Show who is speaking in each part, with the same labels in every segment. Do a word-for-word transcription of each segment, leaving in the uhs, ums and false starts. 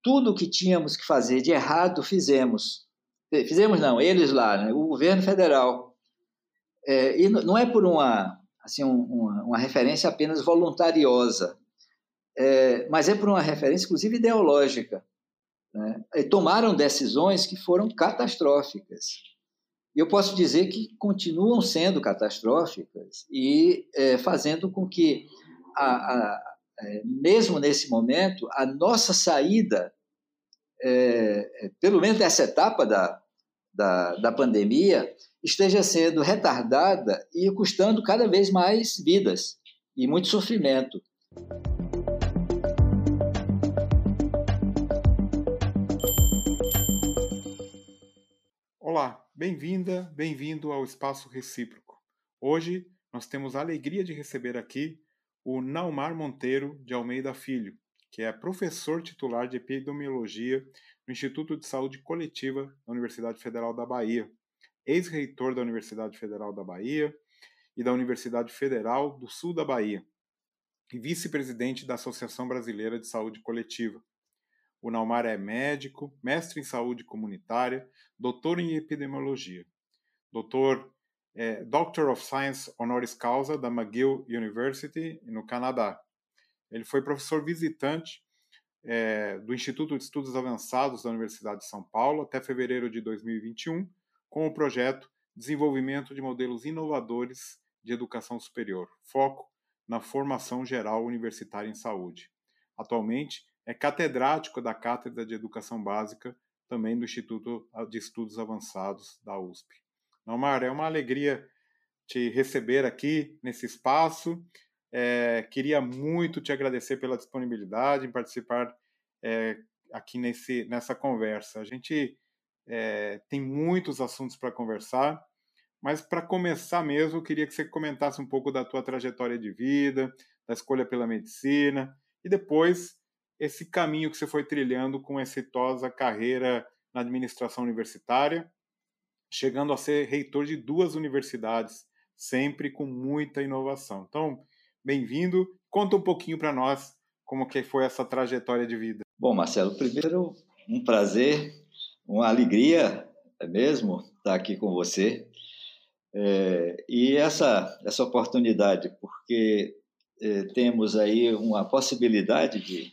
Speaker 1: tudo o que tínhamos que fazer de errado fizemos. Fizemos não, eles lá, né? O governo federal. É, e não é por uma, assim, um, uma, uma referência apenas voluntariosa, é, mas é por uma referência, inclusive, ideológica, né? E tomaram decisões que foram catastróficas. E eu posso dizer que continuam sendo catastróficas e é, fazendo com que, a, a, é, mesmo nesse momento, a nossa saída, é, pelo menos dessa etapa da, da, da pandemia, esteja sendo retardada e custando cada vez mais vidas e muito sofrimento.
Speaker 2: Olá, bem-vinda, bem-vindo ao Espaço Recíproco. Hoje nós temos a alegria de receber aqui o Naumar Monteiro de Almeida Filho, que é professor titular de Epidemiologia no Instituto de Saúde Coletiva da Universidade Federal da Bahia, ex-reitor da Universidade Federal da Bahia e da Universidade Federal do Sul da Bahia, e vice-presidente da Associação Brasileira de Saúde Coletiva. O Naumar é médico, mestre em saúde comunitária, doutor em epidemiologia, doutor, é, Doctor of Science honoris causa da McGill University, no Canadá. Ele foi professor visitante é, do Instituto de Estudos Avançados da Universidade de São Paulo até fevereiro de dois mil e vinte e um, com o projeto Desenvolvimento de Modelos Inovadores de Educação Superior, foco na formação geral universitária em saúde. Atualmente, é catedrático da Cátedra de Educação Básica, também do Instituto de Estudos Avançados da U S P. Naumar, é uma alegria te receber aqui nesse espaço. É, queria muito te agradecer pela disponibilidade em participar é, aqui nesse, nessa conversa. A gente é, tem muitos assuntos para conversar, mas para começar mesmo, eu queria que você comentasse um pouco da tua trajetória de vida, da escolha pela medicina, e depois esse caminho que você foi trilhando com exitosa carreira na administração universitária, chegando a ser reitor de duas universidades, sempre com muita inovação. Então, bem-vindo. Conta um pouquinho para nós como que foi essa trajetória de vida.
Speaker 1: Bom, Marcelo, primeiro, um prazer, uma alegria, é mesmo, estar aqui com você. É, e essa, essa oportunidade, porque é, temos aí uma possibilidade de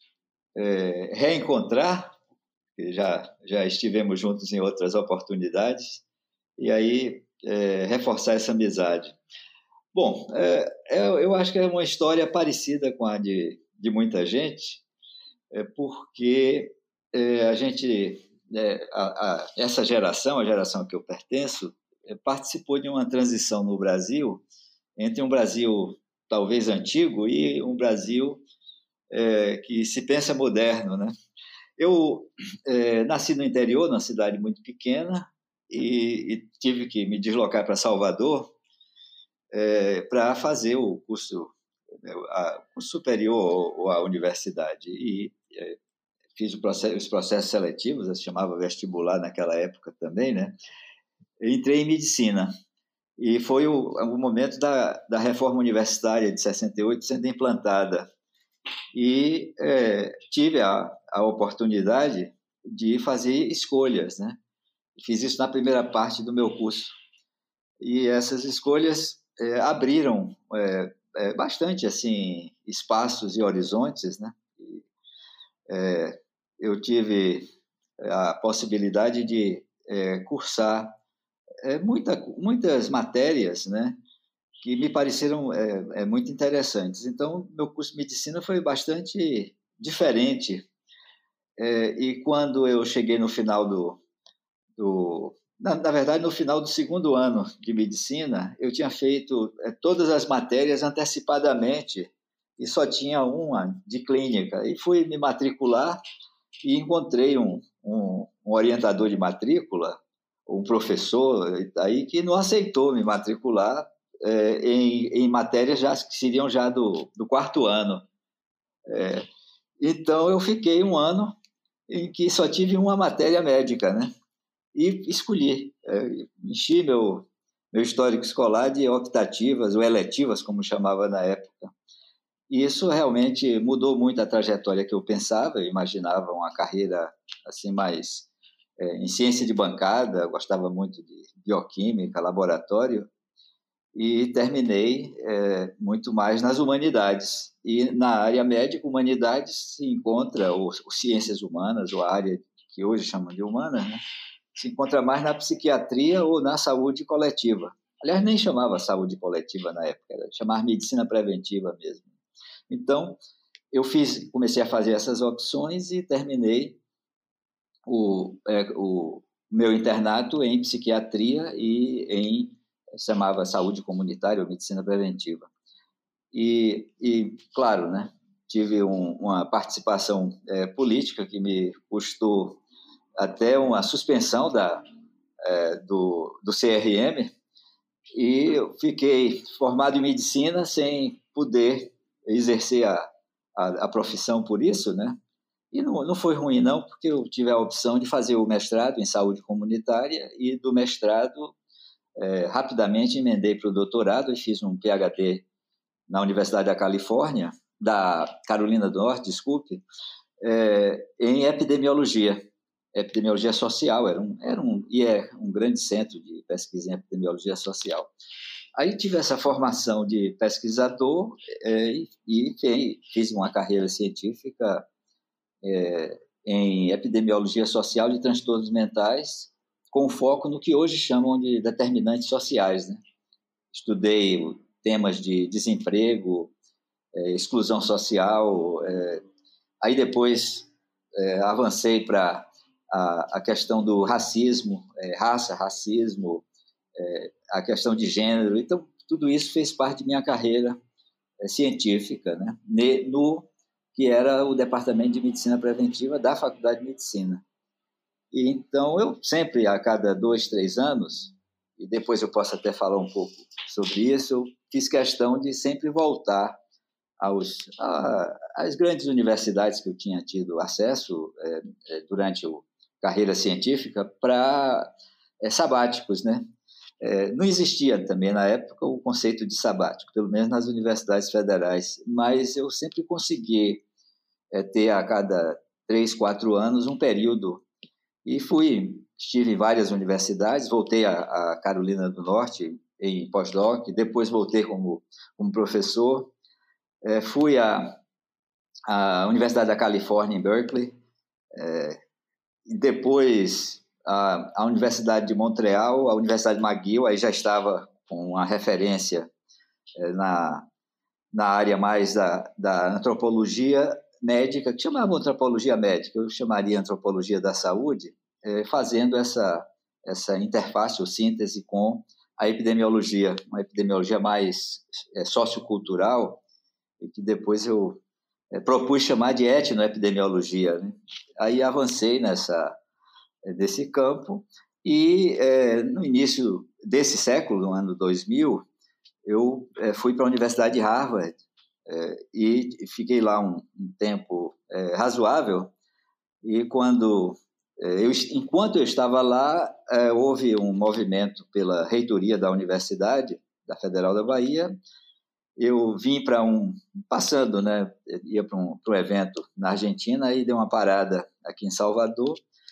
Speaker 1: é, reencontrar, já, já estivemos juntos em outras oportunidades, e aí é, reforçar essa amizade. Bom, é, é, eu acho que é uma história parecida com a de, de muita gente, é, porque é, a gente, é, a, a, essa geração, a geração que eu pertenço, é, participou de uma transição no Brasil, entre um Brasil talvez antigo e um Brasil é, que se pensa moderno, né? Eu é, nasci no interior, numa cidade muito pequena, e, e tive que me deslocar para Salvador é, para fazer o curso, a, o curso superior ou a universidade. E é, fiz o processo, os processos seletivos, se chamava vestibular naquela época também, né? Eu entrei em medicina. E foi o, o momento da, da reforma universitária de sessenta e oito sendo implantada. E é, tive a, a oportunidade de fazer escolhas, né? Fiz isso na primeira parte do meu curso. E essas escolhas é, abriram é, é, bastante assim, espaços e horizontes, né? E, é, eu tive a possibilidade de é, cursar é, muita, muitas matérias, né? Que me pareceram é, é, muito interessantes. Então, meu curso de medicina foi bastante diferente. É, e quando eu cheguei no final do... do na, na verdade, no final do segundo ano de medicina, eu tinha feito é, todas as matérias antecipadamente e só tinha uma de clínica. E fui me matricular e encontrei um, um, um orientador de matrícula, um professor aí, que não aceitou me matricular É, em, em matérias já, que seriam já do, do quarto ano. É, então, eu fiquei um ano em que só tive uma matéria médica, né? E escolhi. É, enchi meu, meu histórico escolar de optativas, ou eletivas, como chamava na época. E isso realmente mudou muito a trajetória que eu pensava. Eu imaginava uma carreira assim mais é, em ciência de bancada, gostava muito de bioquímica, laboratório, e terminei é, muito mais nas humanidades. E na área médica, humanidades se encontra, ou, ou ciências humanas, ou a área que hoje chamam de humanas, né? Se encontra mais na psiquiatria ou na saúde coletiva. Aliás, nem chamava saúde coletiva na época, era chamar medicina preventiva mesmo. Então, eu fiz, comecei a fazer essas opções e terminei o, é, o meu internato em psiquiatria e em, chamava saúde comunitária ou medicina preventiva. E, e claro, né, tive um, uma participação é, política que me custou até uma suspensão da, é, do, do C R M, e eu fiquei formado em medicina sem poder exercer a, a, a profissão por isso, né? E não, não foi ruim, não, porque eu tive a opção de fazer o mestrado em saúde comunitária e do mestrado, é, rapidamente emendei para o doutorado e fiz um P H D na Universidade da Califórnia, da Carolina do Norte, desculpe, é, em epidemiologia, epidemiologia social, era um, era um, e é um grande centro de pesquisa em epidemiologia social. Aí tive essa formação de pesquisador é, e, e fiz uma carreira científica é, em epidemiologia social de transtornos mentais, com foco no que hoje chamam de determinantes sociais, né? Estudei temas de desemprego, é, exclusão social, é, aí depois é, avancei para a, a questão do racismo, é, raça, racismo, é, a questão de gênero. Então, tudo isso fez parte de minha carreira é, científica, né? No que era o Departamento de Medicina Preventiva da Faculdade de Medicina. E, então, eu sempre, a cada dois, três anos, e depois eu posso até falar um pouco sobre isso, eu fiz questão de sempre voltar aos, a, às grandes universidades que eu tinha tido acesso é, é, durante a carreira científica para é, sabáticos, né? É, não existia também na época o conceito de sabático, pelo menos nas universidades federais, mas eu sempre consegui é, ter a cada três, quatro anos um período, e fui, estive em várias universidades, voltei a, a Carolina do Norte em pós-doc, depois voltei como, como professor, é, fui à, à Universidade da Califórnia em Berkeley, é, e depois a, a Universidade de Montreal, a Universidade McGill, aí já estava com uma referência é, na, na área mais da, da antropologia médica, que chamavam antropologia médica, eu chamaria antropologia da saúde, é, fazendo essa, essa interface ou síntese com a epidemiologia, uma epidemiologia mais é, sociocultural, e que depois eu é, propus chamar de etnoepidemiologia, né? Aí avancei nessa, desse campo e é, no início desse século, no ano dois mil, eu é, fui para a Universidade de Harvard é, e fiquei lá um, um tempo é, razoável, e quando é, eu, enquanto eu estava lá, é, houve um movimento pela reitoria da Universidade da Federal da Bahia. Eu vim para um, passando, né, ia para um, para um evento na Argentina, aí dei uma parada aqui em Salvador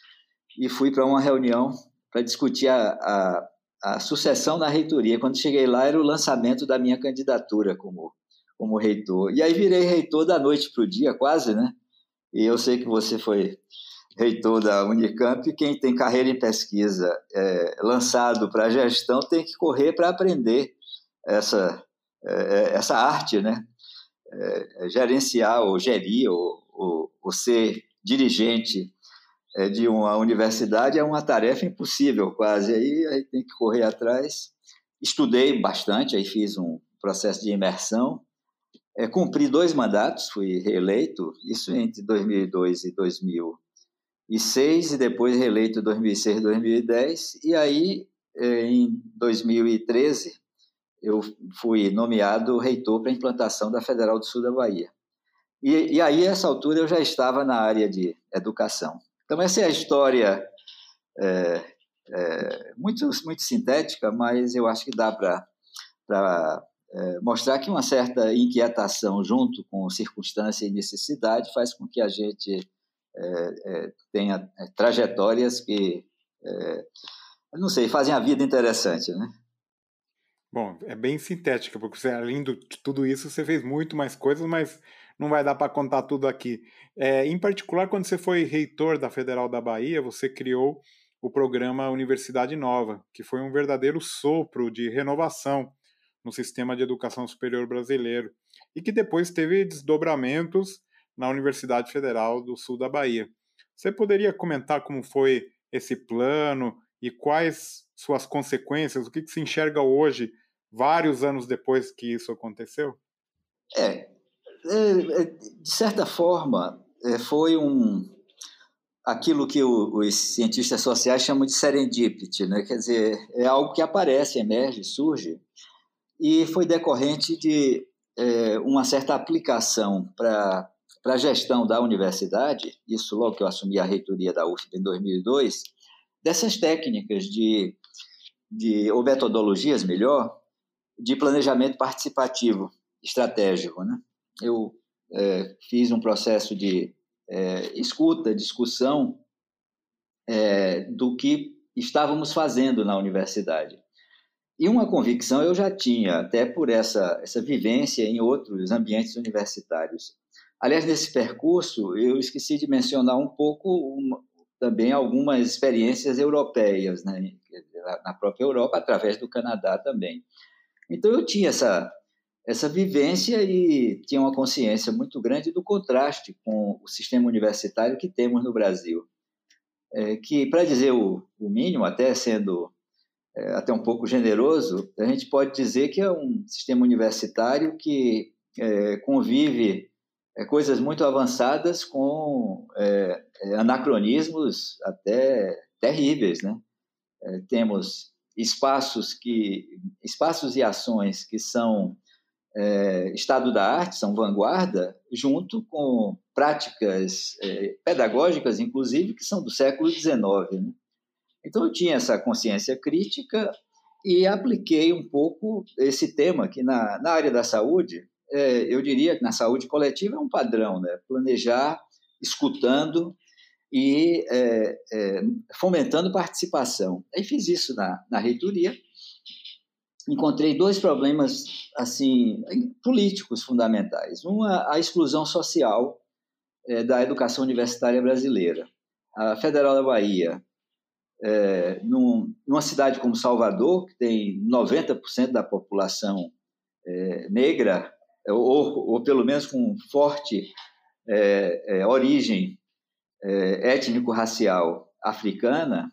Speaker 1: e fui para uma reunião para discutir a, a, a sucessão na reitoria. Quando cheguei lá, era o lançamento da minha candidatura como, como reitor. E aí virei reitor da noite para o dia, quase, né? E eu sei que você foi reitor da Unicamp, e quem tem carreira em pesquisa é, lançado para a gestão tem que correr para aprender essa, é, essa arte, né? É, gerenciar ou gerir ou, ou, ou ser dirigente é, de uma universidade é uma tarefa impossível quase, aí, aí tem que correr atrás. Estudei bastante, aí fiz um processo de imersão, é, cumpri dois mandatos, fui reeleito, isso entre dois mil e dois e dois mil e seis, e depois reeleito em dois mil e seis e dois mil e dez, e aí em dois mil e treze eu fui nomeado reitor para a implantação da Federal do Sul da Bahia. E, e aí, a essa altura, eu já estava na área de educação. Então, essa é a história é, é, muito, muito sintética, mas eu acho que dá para é, mostrar que uma certa inquietação junto com circunstância e necessidade faz com que a gente é, é, tenha trajetórias que, é, não sei, fazem a vida interessante, né?
Speaker 2: Bom, é bem sintética, porque você, além de tudo isso, você fez muito mais coisas, mas não vai dar para contar tudo aqui. É, em particular, quando você foi reitor da Federal da Bahia, você criou o programa Universidade Nova, que foi um verdadeiro sopro de renovação no sistema de educação superior brasileiro, e que depois teve desdobramentos na Universidade Federal do Sul da Bahia. Você poderia comentar como foi esse plano e quais suas consequências, o que, que se enxerga hoje, vários anos depois que isso aconteceu?
Speaker 1: É, é de certa forma, é, foi um aquilo que o, os cientistas sociais chamam de serendipity, né? Quer dizer, é algo que aparece, emerge, surge, e foi decorrente de é, uma certa aplicação para para a gestão da universidade, isso logo que eu assumi a reitoria da U F B em dois mil e dois, dessas técnicas de, de ou metodologias, melhor, de planejamento participativo estratégico, né? Eu é, fiz um processo de é, escuta, discussão é, do que estávamos fazendo na universidade. E uma convicção eu já tinha, até por essa, essa vivência em outros ambientes universitários. Aliás, nesse percurso, eu esqueci de mencionar um pouco uma, também algumas experiências europeias, né? Na própria Europa, através do Canadá também. Então, eu tinha essa, essa vivência e tinha uma consciência muito grande do contraste com o sistema universitário que temos no Brasil. É, que, para dizer o, o mínimo, até sendo é, até um pouco generoso, a gente pode dizer que é um sistema universitário que é, convive é, coisas muito avançadas com é, é, anacronismos até terríveis, né? É, temos espaços que espaços e ações que são é, estado da arte, são vanguarda, junto com práticas é, pedagógicas, inclusive, que são do século dezenove, né? Então, eu tinha essa consciência crítica e apliquei um pouco esse tema, que na, na área da saúde, é, eu diria que na saúde coletiva é um padrão, né? Planejar, escutando e é, é, fomentando participação. Aí fiz isso na, na reitoria, encontrei dois problemas assim políticos fundamentais. Uma, a exclusão social é, da educação universitária brasileira. A Federal da Bahia, é, num, numa cidade como Salvador, que tem noventa por cento da população é, negra, ou, ou pelo menos com forte é, é, origem é, étnico-racial africana,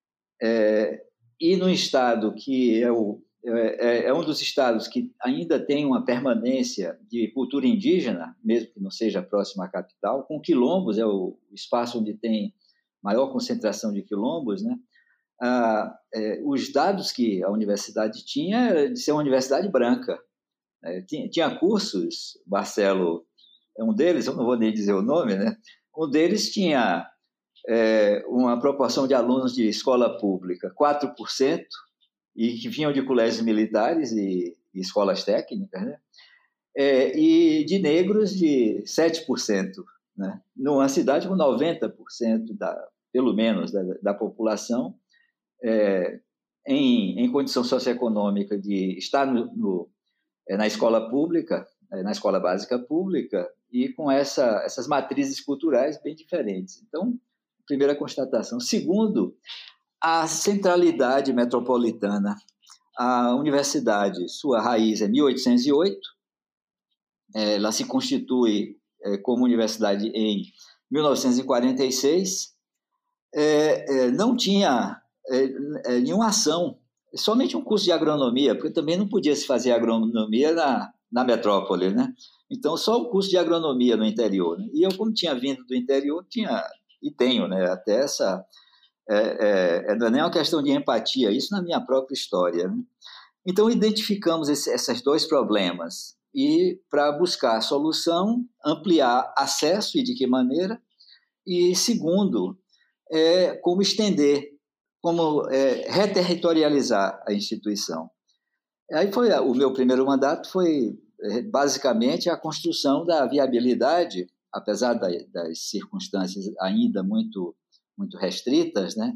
Speaker 1: é, e num estado que é, o, é, é um dos estados que ainda tem uma permanência de cultura indígena, mesmo que não seja próximo à capital, com quilombos, é o espaço onde tem maior concentração de quilombos, né? Ah, é, os dados que a universidade tinha era de ser uma universidade branca. É, tinha, tinha cursos, Marcelo é um deles, eu não vou nem dizer o nome, né? Um deles tinha é, uma proporção de alunos de escola pública, quatro por cento, e que vinham de colégios militares e, e escolas técnicas, né? É, e de negros de sete por cento, né? Numa cidade com noventa por cento, da, pelo menos, da, da população é, em, em condição socioeconômica de estar no, no, é, na escola pública, é, na escola básica pública, e com essa, essas matrizes culturais bem diferentes. Então, primeira constatação. Segundo, a centralidade metropolitana. A universidade, sua raiz é mil oitocentos e oito, ela se constitui é, como universidade em mil novecentos e quarenta e seis, é, é, não tinha é, é, nenhuma ação, somente um curso de agronomia, porque também não podia se fazer agronomia na, na metrópole, né? Então, só o curso de agronomia no interior, né? E eu, como tinha vindo do interior, tinha, e tenho, né, até essa... É, é, não é nem uma questão de empatia, isso na minha própria história, né? Então, identificamos esse, esses dois problemas e, para buscar solução, ampliar acesso e de que maneira, e, segundo, é, como estender, como é, reterritorializar a instituição. Aí foi, o meu primeiro mandato foi basicamente a construção da viabilidade, apesar das circunstâncias ainda muito, muito restritas, né,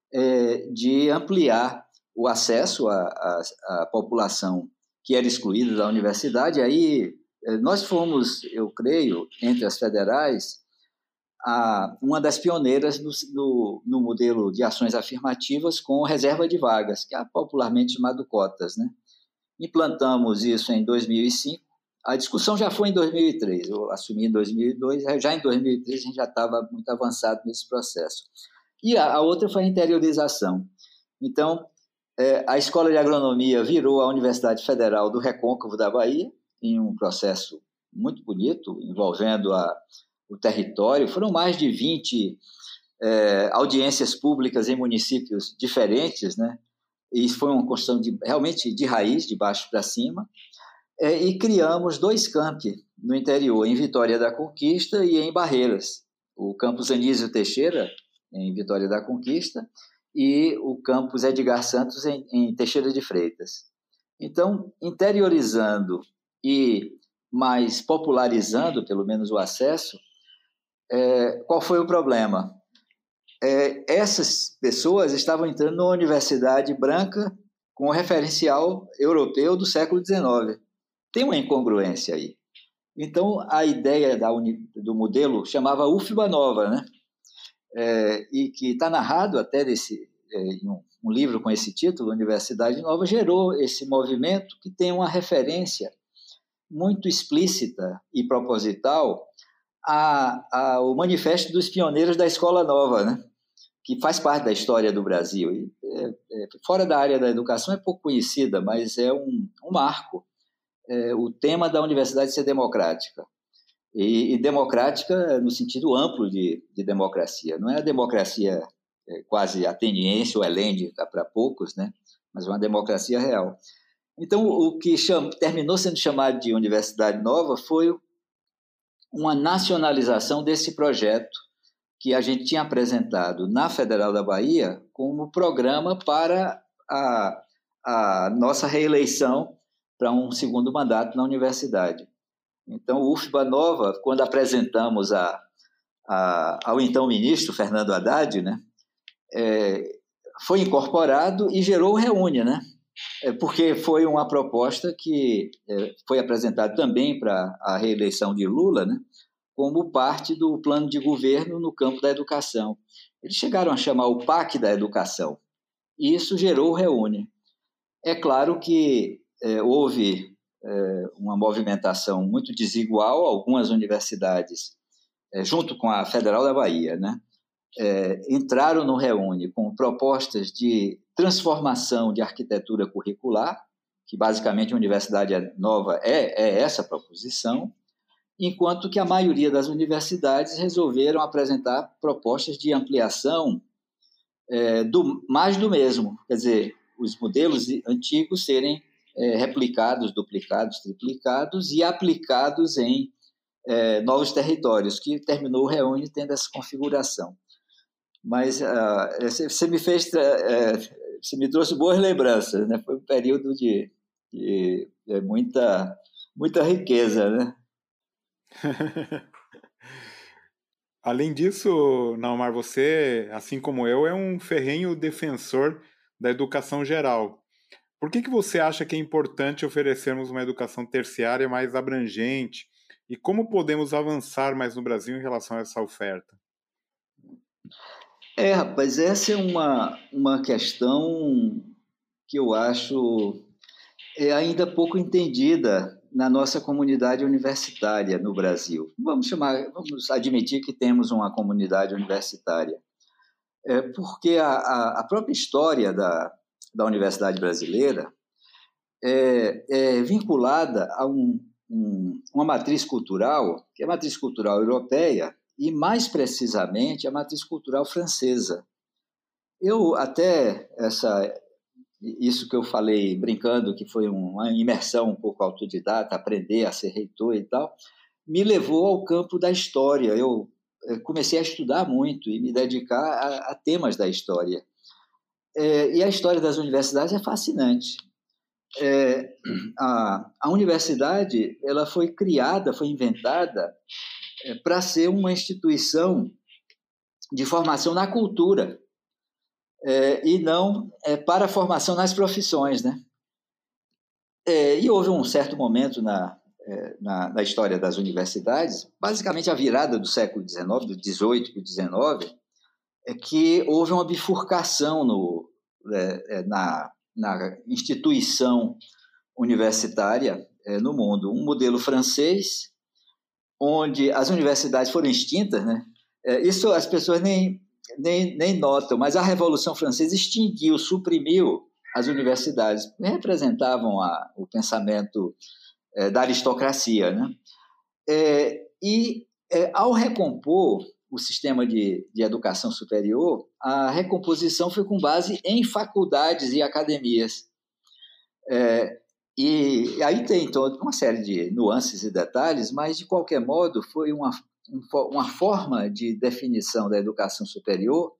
Speaker 1: de ampliar o acesso à, à, à população que era excluída da universidade. Aí nós fomos, eu creio, entre as federais, a, uma das pioneiras no, no, no modelo de ações afirmativas com reserva de vagas, que é popularmente chamado cotas, né? Implantamos isso em dois mil e cinco. A discussão já foi em dois mil e três, eu assumi em dois mil e dois, já em dois mil e três a gente já estava muito avançado nesse processo. E a, a outra foi a interiorização. Então, é, a Escola de Agronomia virou a Universidade Federal do Recôncavo da Bahia, em um processo muito bonito, envolvendo a, o território. Foram mais de vinte é, audiências públicas em municípios diferentes, né? E foi uma construção de, realmente de raiz, de baixo para cima, é, e criamos dois campi no interior, em Vitória da Conquista e em Barreiras. O campus Anísio Teixeira, em Vitória da Conquista, e o campus Edgar Santos, em, em Teixeira de Freitas. Então, interiorizando e mais popularizando, pelo menos, o acesso, é, qual foi o problema? É, essas pessoas estavam entrando numa universidade branca com o referencial europeu do século dezenove. Tem uma incongruência aí. Então, a ideia da uni, do modelo chamava U F B A Nova, né? É, e que está narrado até desse, é, em um, um livro com esse título, Universidade Nova, gerou esse movimento que tem uma referência muito explícita e proposital a, ao Manifesto dos Pioneiros da Escola Nova, né? Que faz parte da história do Brasil. E, é, é, fora da área da educação é pouco conhecida, mas é um, um marco. É, o tema da universidade ser democrática. E, e democrática no sentido amplo de, de democracia. Não é a democracia é, quase ateniense ou helênica para poucos, né? Mas uma democracia real. Então, o que cham, terminou sendo chamado de Universidade Nova foi uma nacionalização desse projeto que a gente tinha apresentado na Federal da Bahia como programa para a, a nossa reeleição para um segundo mandato na universidade. Então, o U F B A Nova, quando apresentamos a, a, ao então ministro Fernando Haddad, né, é, foi incorporado e gerou o Reúne, né? É, porque foi uma proposta que é, foi apresentada também para a reeleição de Lula, né, como parte do plano de governo no campo da educação. Eles chegaram a chamar o P A C da Educação, e isso gerou o Reúne. É claro que é, houve é, uma movimentação muito desigual, algumas universidades, é, junto com a Federal da Bahia, né, é, entraram no Reúne com propostas de transformação de arquitetura curricular, que basicamente a Universidade Nova é, é essa proposição, enquanto que a maioria das universidades resolveram apresentar propostas de ampliação é, do, mais do mesmo, quer dizer, os modelos antigos serem é, replicados, duplicados, triplicados e aplicados em é, novos territórios, que terminou o Reúne tendo essa configuração. Mas uh, você me fez, uh, você me trouxe boas lembranças, né? Foi um período de, de, de muita, muita riqueza, né?
Speaker 2: Além disso, Naumar, você, assim como eu, é um ferrenho defensor da educação geral. Por que que você acha que é importante oferecermos uma educação terciária mais abrangente? E como podemos avançar mais no Brasil em relação a essa oferta?
Speaker 1: É, rapaz, essa é uma, uma questão que eu acho é ainda pouco entendida na nossa comunidade universitária no Brasil. Vamos chamar, vamos admitir que temos uma comunidade universitária. É porque a, a, a própria história da, da universidade brasileira é, é vinculada a um, um, uma matriz cultural, que é a matriz cultural europeia, e mais precisamente a matriz cultural francesa. Eu até essa isso que eu falei brincando que foi uma imersão um pouco autodidata, aprender a ser reitor e tal, me levou ao campo da história. Eu comecei a estudar muito e me dedicar a, a temas da história. É, e a história das universidades é fascinante. é, a, a universidade ela foi criada, foi inventada é, para ser uma instituição de formação na cultura, é, e não é, para a formação nas profissões, né? É, e houve um certo momento na, é, na, na história das universidades, basicamente a virada do século dezenove, do dezoito para o dezenove, é que houve uma bifurcação no, é, na, na instituição universitária é, no mundo. Um modelo francês, onde as universidades foram extintas, né? É, isso as pessoas nem, nem, nem notam, mas a Revolução Francesa extinguiu, suprimiu as universidades, que representavam a, o pensamento é, da aristocracia, né? É, e é, ao recompor o sistema de, de educação superior, a recomposição foi com base em faculdades e academias. É, e aí tem toda uma série de nuances e detalhes, mas, de qualquer modo, foi uma, uma forma de definição da educação superior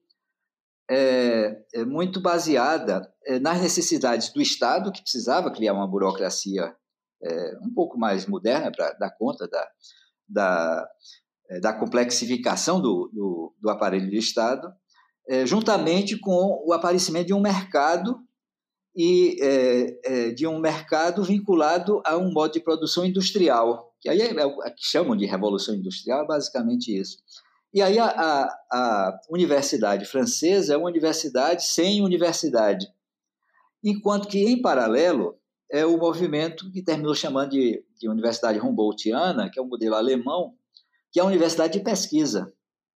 Speaker 1: é, é muito baseada é, nas necessidades do Estado, que precisava criar uma burocracia é, um pouco mais moderna para dar conta da, da, da complexificação do, do, do aparelho do Estado, é, juntamente com o aparecimento de um mercado e é, é, de um mercado vinculado a um modo de produção industrial, que aí é, é o que chamam de revolução industrial, é basicamente isso. E aí a, a, a universidade francesa é uma universidade sem universidade, enquanto que, em paralelo, é o movimento que terminou chamando de, de Universidade Humboldtiana, que é um modelo alemão, que é a universidade de pesquisa.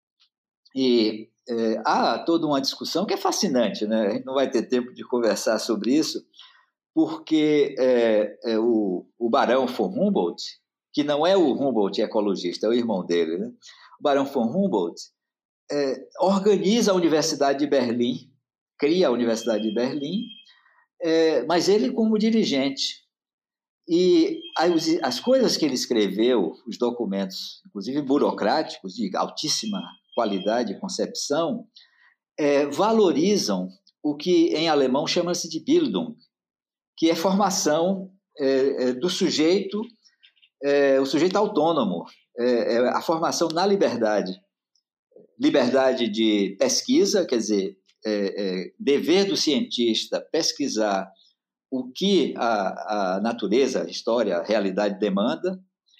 Speaker 1: E é, há toda uma discussão que é fascinante, né? A gente não vai ter tempo de conversar sobre isso, porque é, é o, o Barão von Humboldt, que não é o Humboldt ecologista, é o irmão dele, né? O Barão von Humboldt é, organiza a Universidade de Berlim, cria a Universidade de Berlim, é, mas ele como dirigente. E as, as coisas que ele escreveu, os documentos, inclusive burocráticos, de altíssima qualidade e concepção, é, valorizam o que em alemão chama-se de Bildung, que é formação é, é, do sujeito, é, o sujeito autônomo, é, é a formação na liberdade. Liberdade de pesquisa, quer dizer, é, é, dever do cientista pesquisar o que a, a natureza, a história, a realidade demanda,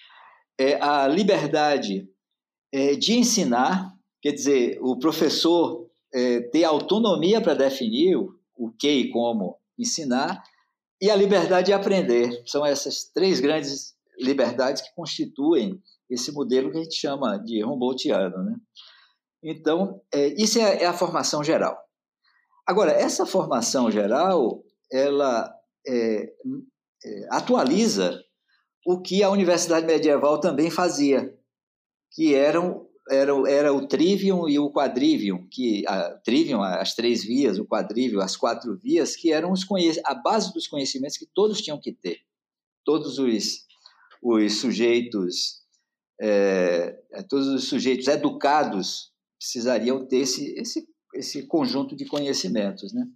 Speaker 1: é a liberdade é, de ensinar, quer dizer, o professor é, ter autonomia para definir o, o que e como ensinar, e a liberdade de aprender. São essas três grandes liberdades que constituem esse modelo que a gente chama de Humboldtiano, né? Então, é, isso é, é a formação geral. Agora, essa formação geral, ela é, é, atualiza o que a universidade medieval também fazia, que eram, era, era o trivium e o quadrivium, que a trivium, as três vias, o quadrivium, as quatro vias, que eram os a base dos conhecimentos que todos tinham que ter. Todos os, os sujeitos, é, todos os sujeitos educados precisariam ter esse, esse, esse conjunto de conhecimentos, né?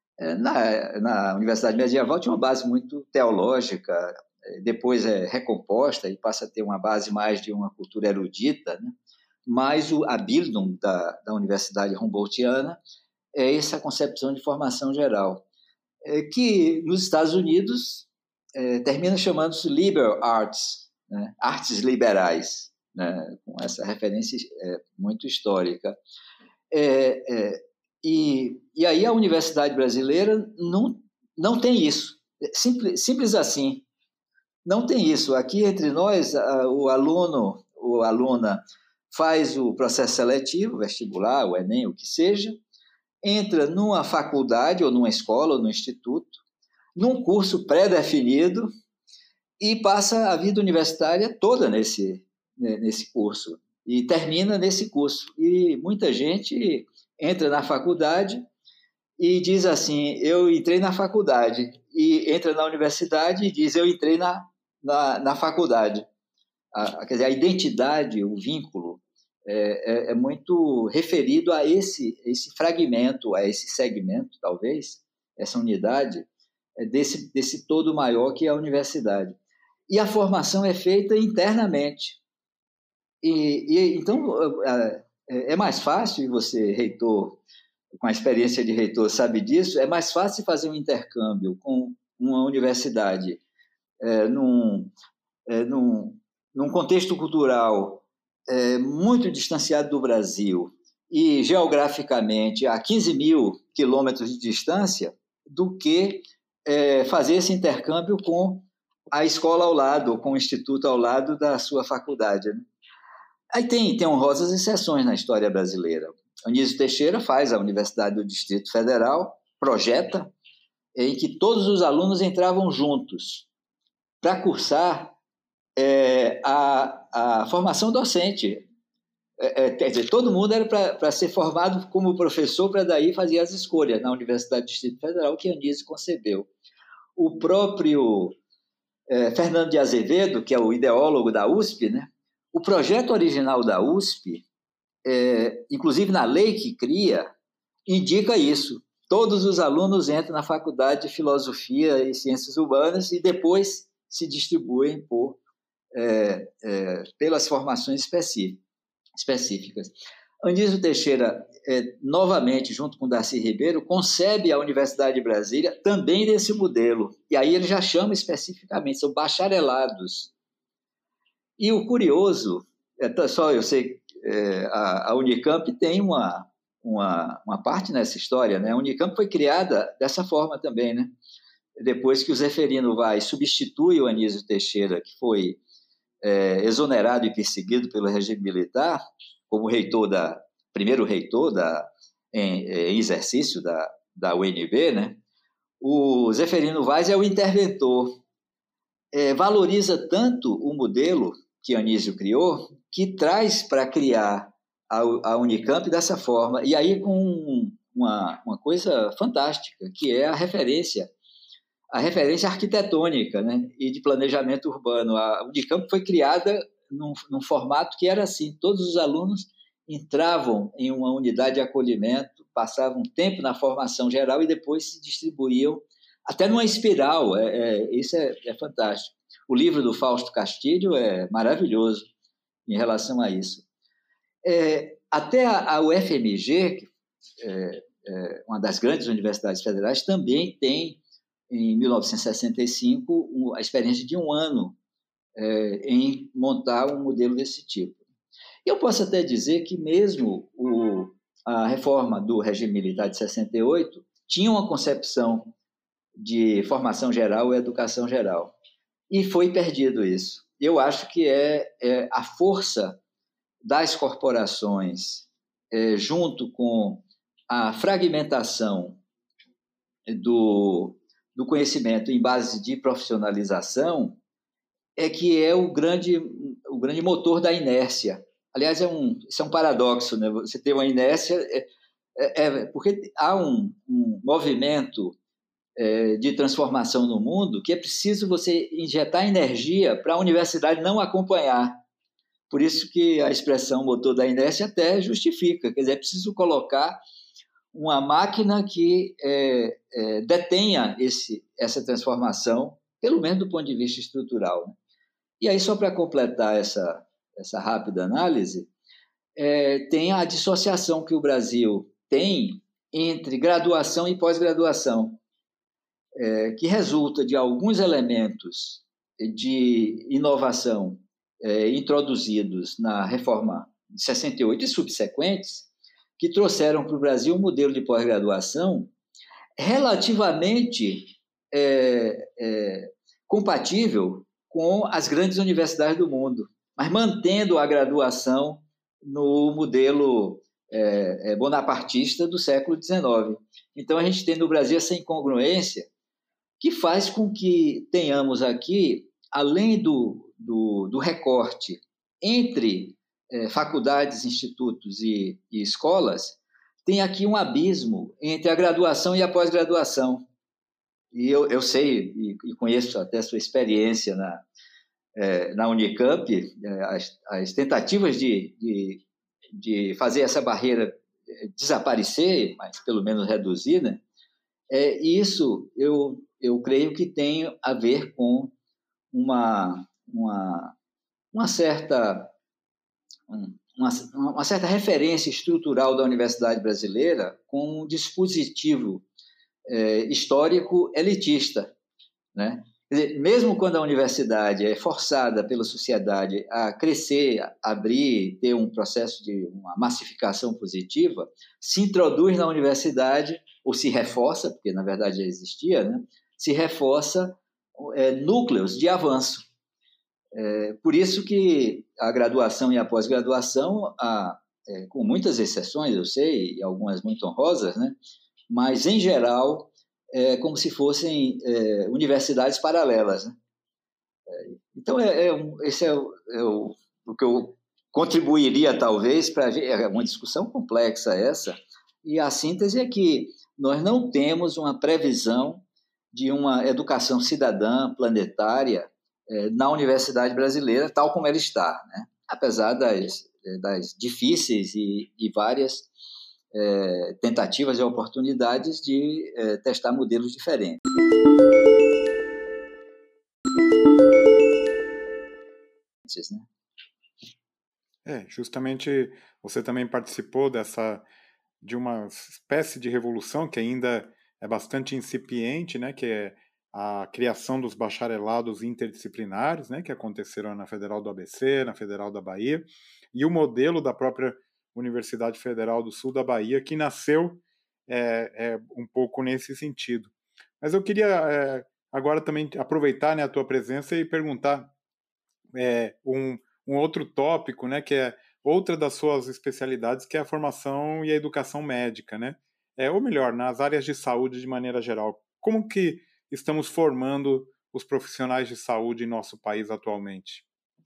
Speaker 1: Na, na Universidade Medieval tinha uma base muito teológica, depois é recomposta e passa a ter uma base mais de uma cultura erudita, né? Mas o, a Bildung da, da Universidade Humboldtiana é essa concepção de formação geral, é, que nos Estados Unidos é, termina chamando-se liberal arts, né? Artes liberais, né? Com essa referência é, muito histórica. É, é, e, e aí a universidade brasileira não, não tem isso. Simples, simples assim. Não tem isso. Aqui entre nós, o aluno ou aluna faz o processo seletivo, vestibular, o Enem, o que seja, entra numa faculdade ou numa escola ou num instituto, num curso pré-definido e passa a vida universitária toda nesse, nesse curso e termina nesse curso. E muita gente entra na faculdade e diz assim, eu entrei na faculdade, e entra na universidade e diz, eu entrei na, na, na faculdade. A, quer dizer, a identidade, o vínculo, é, é, é muito referido a esse, esse fragmento, a esse segmento, talvez, essa unidade, desse, desse todo maior que é a universidade. E a formação é feita internamente. E, e então, é mais fácil, e você, reitor, com a experiência de reitor, sabe disso, é mais fácil fazer um intercâmbio com uma universidade é, num, é, num, num contexto cultural é, muito distanciado do Brasil e geograficamente a quinze mil quilômetros de distância, do que é, fazer esse intercâmbio com a escola ao lado, ou com o instituto ao lado da sua faculdade. Né? Aí tem, tem honrosas exceções na história brasileira. Anísio Teixeira faz a Universidade do Distrito Federal, projeta, em que todos os alunos entravam juntos para cursar é, a, a formação docente. É, é, quer dizer, todo mundo era para ser formado como professor, para daí fazer as escolhas na Universidade do Distrito Federal, que Anísio concebeu. O próprio é, Fernando de Azevedo, que é o ideólogo da U S P, né? O projeto original da U S P, é, inclusive na lei que cria, indica isso. Todos os alunos entram na Faculdade de Filosofia e Ciências Urbanas e depois se distribuem por, é, é, pelas formações específicas. Anísio Teixeira, é, novamente, junto com Darcy Ribeiro, concebe a Universidade de Brasília também desse modelo. E aí ele já chama especificamente, são bacharelados. E o curioso, é, só eu sei, é, a, a Unicamp tem uma, uma, uma parte nessa história, né? A Unicamp foi criada dessa forma também, né? Depois que o Zeferino Vaz substitui o Anísio Teixeira, que foi é, exonerado e perseguido pelo regime militar, como reitor da, primeiro reitor da, em, em exercício da, da U N B, né? O Zeferino Vaz é o interventor, é, valoriza tanto o modelo que Anísio criou, que traz para criar a, a Unicamp dessa forma, e aí com uma, uma coisa fantástica, que é a referência, a referência arquitetônica, né, e de planejamento urbano. A Unicamp foi criada num, num formato que era assim, todos os alunos entravam em uma unidade de acolhimento, passavam um tempo na formação geral e depois se distribuíam até numa espiral. É, é, isso é, é fantástico. O livro do Fausto Castilho é maravilhoso em relação a isso. É, até a, a U F M G, que é, é uma das grandes universidades federais, também tem, em mil novecentos e sessenta e cinco, a experiência de um ano é, em montar um modelo desse tipo. Eu posso até dizer que mesmo o, a reforma do regime militar de sessenta e oito tinha uma concepção de formação geral e educação geral. E foi perdido isso. Eu acho que é, é a força das corporações, é, junto com a fragmentação do, do conhecimento em base de profissionalização, é que é o grande, o grande motor da inércia. Aliás, é um, isso é um paradoxo, né? Você tem uma inércia, é, é, é, porque há um, um movimento é, de transformação no mundo que é preciso você injetar energia para a universidade não acompanhar. Por isso que a expressão motor da inércia até justifica, quer dizer, é preciso colocar uma máquina que é, é, detenha esse, essa transformação, pelo menos do ponto de vista estrutural. Né? E aí, só para completar essa, essa rápida análise, é, tem a dissociação que o Brasil tem entre graduação e pós-graduação, é, que resulta de alguns elementos de inovação é, introduzidos na reforma de sessenta e oito e subsequentes, que trouxeram para o Brasil um modelo de pós-graduação relativamente é, é, compatível com as grandes universidades do mundo, mas mantendo a graduação no modelo é, bonapartista do século dezenove. Então, a gente tem no Brasil essa incongruência que faz com que tenhamos aqui, além do, do, do recorte entre é, faculdades, institutos e, e escolas, tem aqui um abismo entre a graduação e a pós-graduação. E eu, eu sei e, e conheço até a sua experiência na, é, na Unicamp, é, as, as tentativas de, de, de fazer essa barreira desaparecer, mas pelo menos reduzir, né? É, isso eu, eu creio que tem a ver com uma, uma, uma certa uma, uma certa referência estrutural da universidade brasileira com um dispositivo é, histórico elitista, né? Quer dizer, mesmo quando a universidade é forçada pela sociedade a crescer, a abrir, ter um processo de uma massificação positiva, se introduz na universidade, ou se reforça, porque na verdade já existia, né? Se reforça é, núcleos de avanço. É, por isso que a graduação e a pós-graduação, a, é, com muitas exceções, eu sei, e algumas muito honrosas, né? Mas, em geral, é como se fossem é, universidades paralelas, né? Então, é, é um, esse é, o, é o, o que eu contribuiria, talvez, para é uma discussão complexa essa, e a síntese é que nós não temos uma previsão de uma educação cidadã, planetária, é, na universidade brasileira, tal como ela está, né? Apesar das, das difíceis e, e várias é, tentativas e oportunidades de é, testar modelos diferentes. Né?
Speaker 2: É, justamente você também participou dessa de uma espécie de revolução que ainda é bastante incipiente, né, que é a criação dos bacharelados interdisciplinares, né, que aconteceram na Federal do A B C, na Federal da Bahia, e o modelo da própria Universidade Federal do Sul da Bahia, que nasceu é, é, um pouco nesse sentido. Mas eu queria é, agora também aproveitar, né, a tua presença e perguntar é, um, um outro tópico, né, que é outra das suas especialidades, que é a formação e a educação médica, né? É, ou melhor, nas áreas de saúde de maneira geral. Como que estamos formando os profissionais de saúde em nosso país atualmente?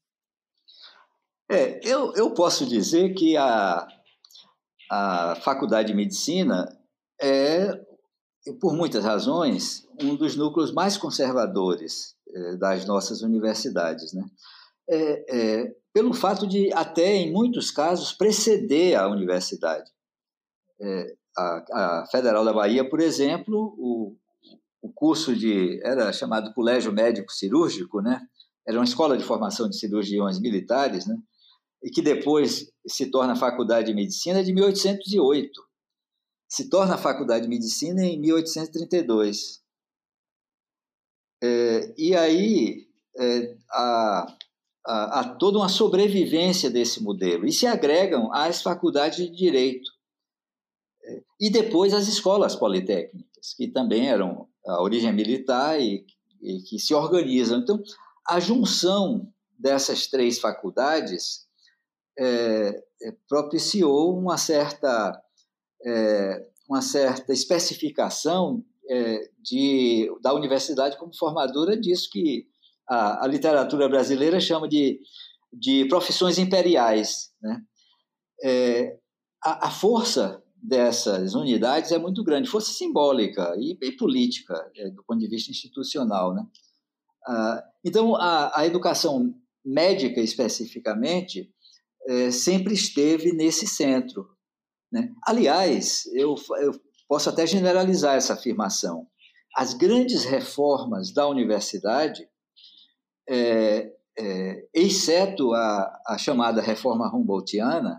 Speaker 1: É, eu, eu posso dizer que a, a Faculdade de Medicina é, por muitas razões, um dos núcleos mais conservadores é, das nossas universidades, né? É, é, pelo fato de, até em muitos casos, preceder a universidade. É, a, a Federal da Bahia, por exemplo, o, o curso de era chamado Colégio Médico Cirúrgico, né? Era uma escola de formação de cirurgiões militares, né? E que depois se torna Faculdade de Medicina de mil oitocentos e oito. Se torna Faculdade de Medicina em mil oitocentos e trinta e dois. É, e aí é, a, a, a toda uma sobrevivência desse modelo. E se agregam às faculdades de Direito. E depois as escolas politécnicas, que também eram a origem militar e, e que se organizam. Então, a junção dessas três faculdades é, propiciou uma certa, é, uma certa especificação é, de, da universidade como formadora disso que a, a literatura brasileira chama de, de profissões imperiais, né? É, a, a força dessas unidades é muito grande, força simbólica e, e política, é, do ponto de vista institucional, né? Ah, então, a, a educação médica, especificamente, é, sempre esteve nesse centro, né? Aliás, eu, eu posso até generalizar essa afirmação. As grandes reformas da universidade, é, é, exceto a, a chamada reforma Humboldtiana,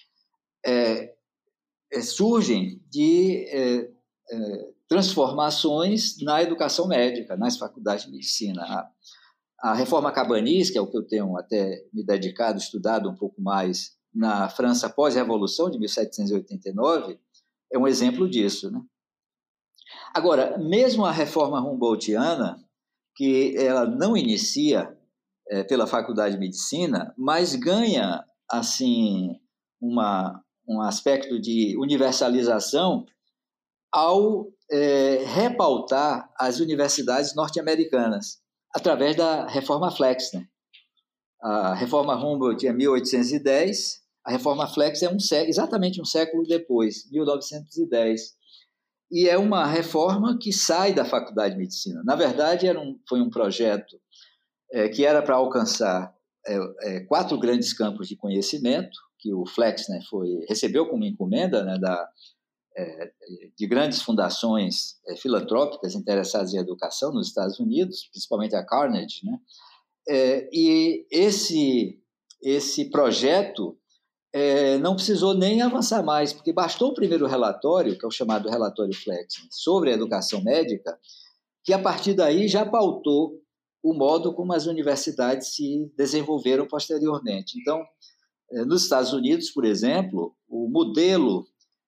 Speaker 1: é, é, surgem de é, é, transformações na educação médica, nas faculdades de medicina. A, a reforma Cabanis, que é o que eu tenho até me dedicado, estudado um pouco mais na França pós-revolução de mil setecentos e oitenta e nove, é um exemplo disso, né? Agora, mesmo a reforma Humboldtiana, que ela não inicia é, pela Faculdade de Medicina, mas ganha assim uma, um aspecto de universalização ao é, repautar as universidades norte-americanas através da Reforma Flex, né? A Reforma Humboldt é mil oitocentos e dez, a Reforma Flex é um século, exatamente um século depois, mil novecentos e dez. E é uma reforma que sai da Faculdade de Medicina. Na verdade, era um, foi um projeto é, que era para alcançar é, é, quatro grandes campos de conhecimento, que o Flex, né, foi, recebeu como encomenda, né, da, é, de grandes fundações é, filantrópicas interessadas em educação nos Estados Unidos, principalmente a Carnegie, né? É, e esse, esse projeto é, não precisou nem avançar mais, porque bastou o primeiro relatório, que é o chamado relatório Flexner, sobre a educação médica, que a partir daí já pautou o modo como as universidades se desenvolveram posteriormente. Então, nos Estados Unidos, por exemplo, o modelo,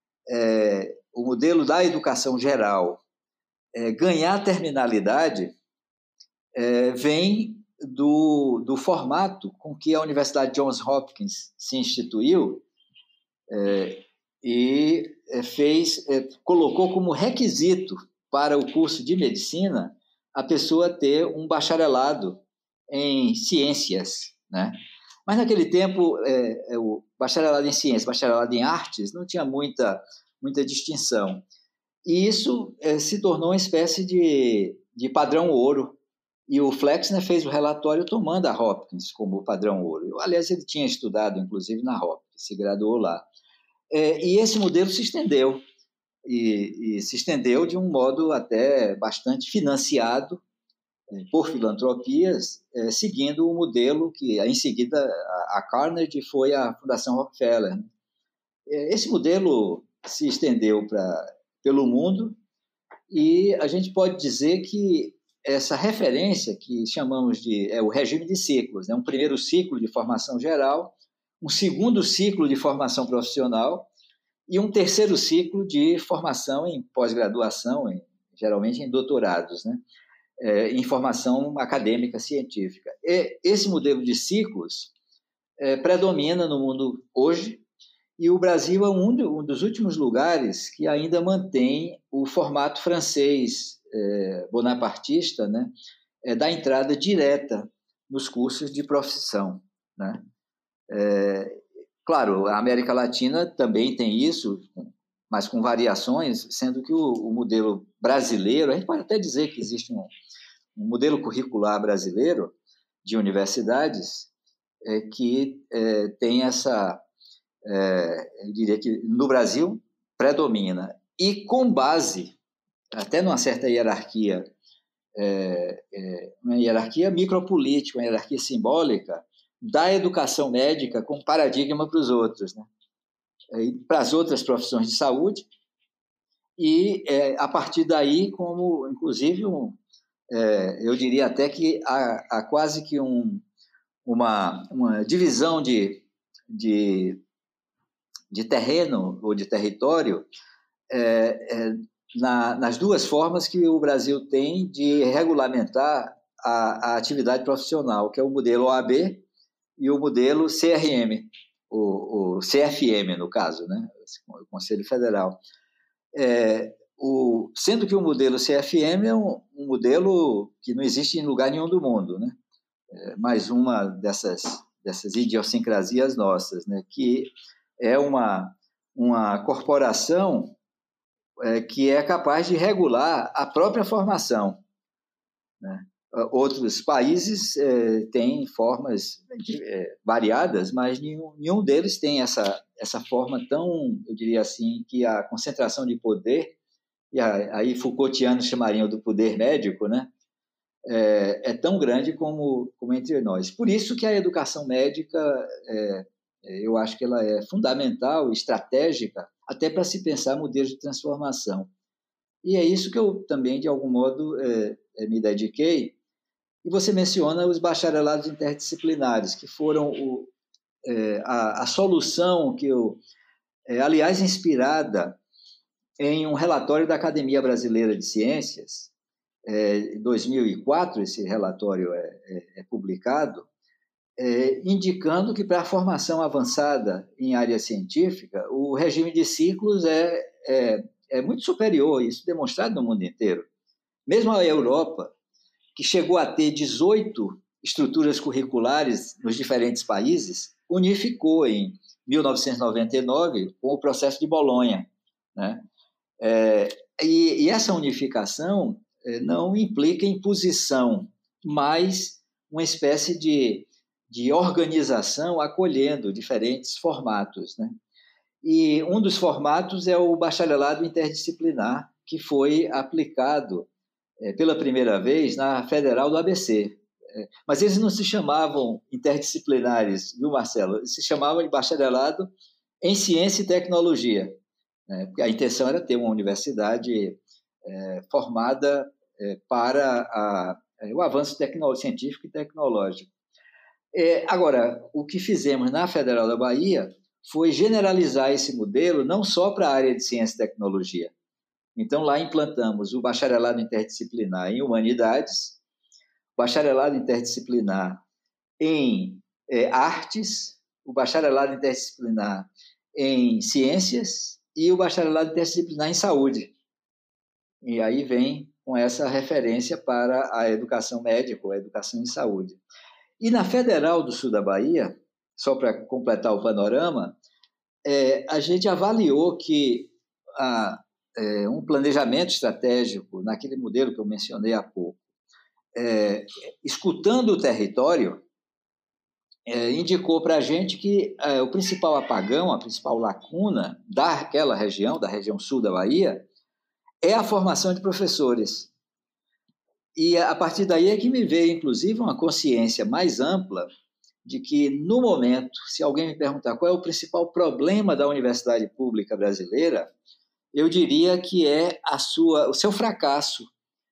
Speaker 1: é, o modelo da educação geral é, ganhar terminalidade é, vem do, do formato com que a Universidade Johns Hopkins se instituiu é, e fez, é, colocou como requisito para o curso de medicina a pessoa ter um bacharelado em ciências, né? Mas naquele tempo, é, é, o bacharelado em ciências, bacharelado em artes, não tinha muita, muita distinção. E isso é, se tornou uma espécie de, de padrão ouro. E o Flexner fez o relatório tomando a Hopkins como padrão ouro. Eu, aliás, ele tinha estudado, inclusive, na Hopkins, se graduou lá. É, e esse modelo se estendeu. E, e se estendeu de um modo até bastante financiado por filantropias, é, seguindo o modelo que, em seguida, a, a Carnegie foi a Fundação Rockefeller. É, esse modelo se estendeu pra, pelo mundo e a gente pode dizer que essa referência que chamamos de é o regime de ciclos, né? Um primeiro ciclo de formação geral, um segundo ciclo de formação profissional e um terceiro ciclo de formação em pós-graduação, em, geralmente em doutorados, né? É, em formação acadêmica científica. E esse modelo de ciclos é, predomina no mundo hoje e o Brasil é um, um dos últimos lugares que ainda mantém o formato francês é, bonapartista, né, é, da entrada direta nos cursos de profissão, né? É, claro, a América Latina também tem isso, mas com variações, sendo que o, o modelo brasileiro, a gente pode até dizer que existe um, um modelo curricular brasileiro de universidades é, que é, tem essa, é, eu diria que no Brasil predomina, e com base, até numa certa hierarquia, é, é, uma hierarquia micropolítica, uma hierarquia simbólica, da educação médica como paradigma para os outros, né? E para as outras profissões de saúde, e é, a partir daí, como inclusive um, é, eu diria até que há, há quase que um, uma, uma divisão de, de, de terreno ou de território é, é, na, nas duas formas que o Brasil tem de regulamentar a, a atividade profissional, que é o modelo O A B e o modelo C R M, o, o C F M, no caso, né? O Conselho Federal. É, o, sendo que o modelo C F M é um, um modelo que não existe em lugar nenhum do mundo, né? É mais uma dessas, dessas idiosincrasias nossas, né? Que é uma, uma corporação é, que é capaz de regular a própria formação, né? Outros países é, têm formas é, variadas, mas nenhum, nenhum deles tem essa, essa forma tão, eu diria assim, que a concentração de poder, e aí Foucaultianos chamariam do poder médico, né? É, é tão grande como, como entre nós. Por isso que a educação médica, é, eu acho que ela é fundamental, estratégica, até para se pensar modelos de transformação. E é isso que eu também, de algum modo, é, é, me dediquei. E você menciona os bacharelados interdisciplinares, que foram o, é, a, a solução que eu, é, aliás, inspirada em um relatório da Academia Brasileira de Ciências, é, em dois mil e quatro, esse relatório é, é, é publicado, é, indicando que para a formação avançada em área científica, o regime de ciclos é, é, é muito superior, isso demonstrado no mundo inteiro. Mesmo a Europa, que chegou a ter dezoito estruturas curriculares nos diferentes países, unificou em mil novecentos e noventa e nove com o processo de Bolonha, né? É, e, e essa unificação é, não implica imposição, mas uma espécie de, de organização acolhendo diferentes formatos, né? E um dos formatos é o bacharelado interdisciplinar, que foi aplicado é, pela primeira vez na Federal do A B C. É, mas eles não se chamavam interdisciplinares, viu, Marcelo? Eles se chamavam de bacharelado em ciência e tecnologia. Né? Porque a intenção era ter uma universidade é, formada é, para a, é, o avanço científico e tecnológico. É, agora, o que fizemos na Federal da Bahia foi generalizar esse modelo não só para a área de ciência e tecnologia. Então, lá implantamos o bacharelado interdisciplinar em humanidades, bacharelado interdisciplinar em é, artes, o bacharelado interdisciplinar em ciências e o bacharelado interdisciplinar em saúde. E aí vem com essa referência para a educação médica, a educação em saúde. E na Federal do Sul da Bahia, só para completar o panorama, é, a gente avaliou que a, é, um planejamento estratégico, naquele modelo que eu mencionei há pouco, é, escutando o território, é, indicou para a gente que é, o principal apagão, a principal lacuna daquela região, da região sul da Bahia, é a formação de professores. E a partir daí é que me veio, inclusive, uma consciência mais ampla de que, no momento, se alguém me perguntar qual é o principal problema da universidade pública brasileira, eu diria que é a sua, o seu fracasso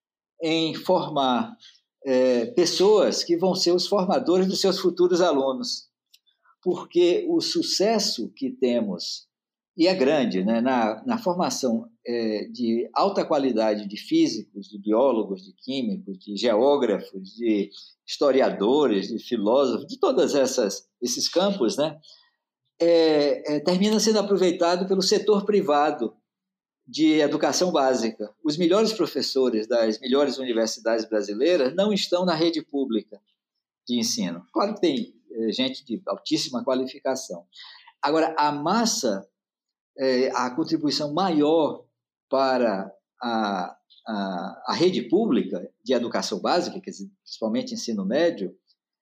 Speaker 1: em formar é, pessoas que vão ser os formadores dos seus futuros alunos. Porque o sucesso que temos, e é grande, né, na, na formação é, de alta qualidade de físicos, de biólogos, de químicos, de geógrafos, de historiadores, de filósofos, de todos esses campos, né, é, é, termina sendo aproveitado pelo setor privado de educação básica. Os melhores professores das melhores universidades brasileiras não estão na rede pública de ensino. Claro que tem é, gente de altíssima qualificação. Agora, a massa, é, a contribuição maior para a, a, a rede pública de educação básica, quer dizer, principalmente ensino médio,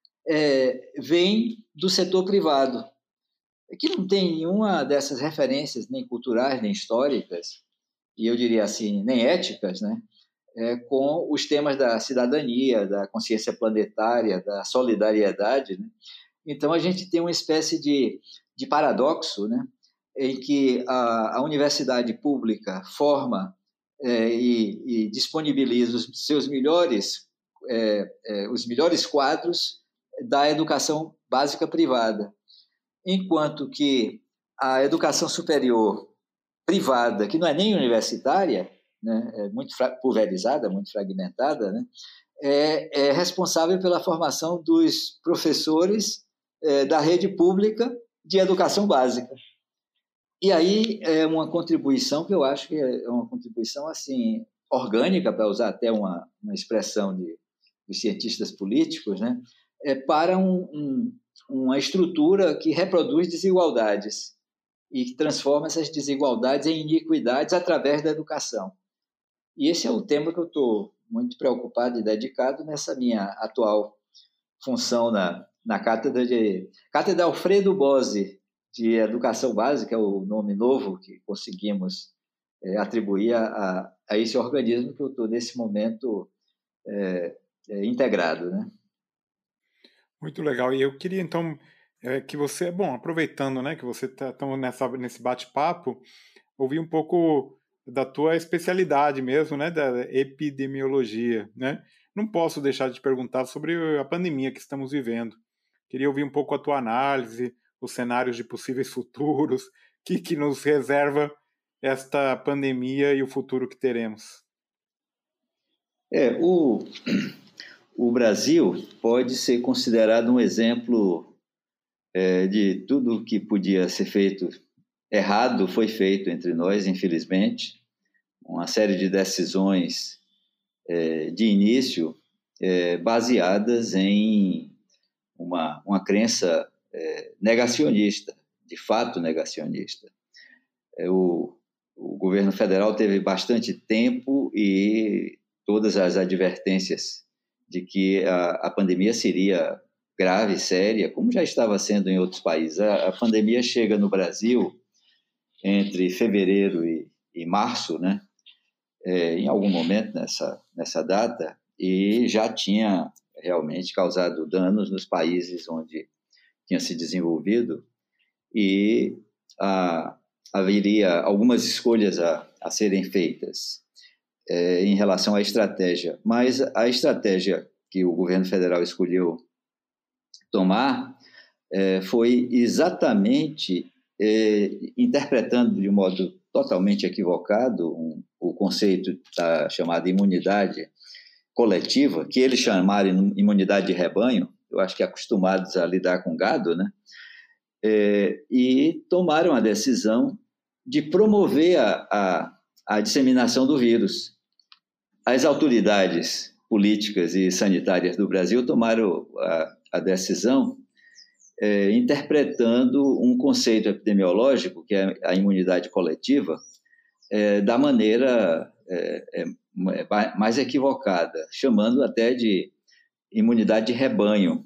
Speaker 1: é, vem do setor privado, que não tem nenhuma dessas referências, nem culturais, nem históricas, e eu diria assim, nem éticas, né? É, com os temas da cidadania, da consciência planetária, da solidariedade, né? Então, a gente tem uma espécie de, de paradoxo, né? Em que a, a universidade pública forma é, e, e disponibiliza os seus melhores, é, é, os melhores quadros da educação básica privada, enquanto que a educação superior privada, que não é nem universitária, né, é muito pulverizada, muito fragmentada, né, é, é responsável pela formação dos professores é, da rede pública de educação básica. E aí é uma contribuição que eu acho que é uma contribuição assim orgânica, para usar até uma, uma expressão de, dos cientistas políticos, né, é para um, um, uma estrutura que reproduz desigualdades e que transforma essas desigualdades em iniquidades através da educação. E esse é o tema que eu estou muito preocupado e dedicado nessa minha atual função na, na cátedra de Cátedra Alfredo Bose de Educação Básica, é o nome novo que conseguimos é, atribuir a, a esse organismo que eu estou nesse momento é, é, integrado, né?
Speaker 2: Muito legal. E eu queria então é, que você, bom, aproveitando, né, que você está nessa nesse bate-papo, ouvir um pouco da tua especialidade mesmo, né, da epidemiologia, né? Não posso deixar de te perguntar sobre a pandemia que estamos vivendo. Queria ouvir um pouco a tua análise, os cenários de possíveis futuros, o que, que nos reserva esta pandemia e o futuro que teremos.
Speaker 1: É, o, o Brasil pode ser considerado um exemplo é, de tudo que podia ser feito errado foi feito entre nós, infelizmente. Uma série de decisões é, de início é, baseadas em uma, uma crença é, negacionista, de fato negacionista. É, o, o governo federal teve bastante tempo e todas as advertências de que a, a pandemia seria grave, séria, como já estava sendo em outros países. A, a pandemia chega no Brasil entre fevereiro e, e março, né? É, em algum momento nessa, nessa data, e já tinha realmente causado danos nos países onde tinha se desenvolvido, e a, haveria algumas escolhas a, a serem feitas é, em relação à estratégia. Mas a estratégia que o governo federal escolheu tomar é, foi exatamente é, interpretando de um modo totalmente equivocado um, o conceito da chamada imunidade coletiva, que eles chamaram imunidade de rebanho, eu acho que acostumados a lidar com gado, né? É, e tomaram a decisão de promover a, a, a disseminação do vírus. As autoridades políticas e sanitárias do Brasil tomaram a, a decisão é, interpretando um conceito epidemiológico, que é a imunidade coletiva, é, da maneira é, é, mais equivocada, chamando até de imunidade de rebanho.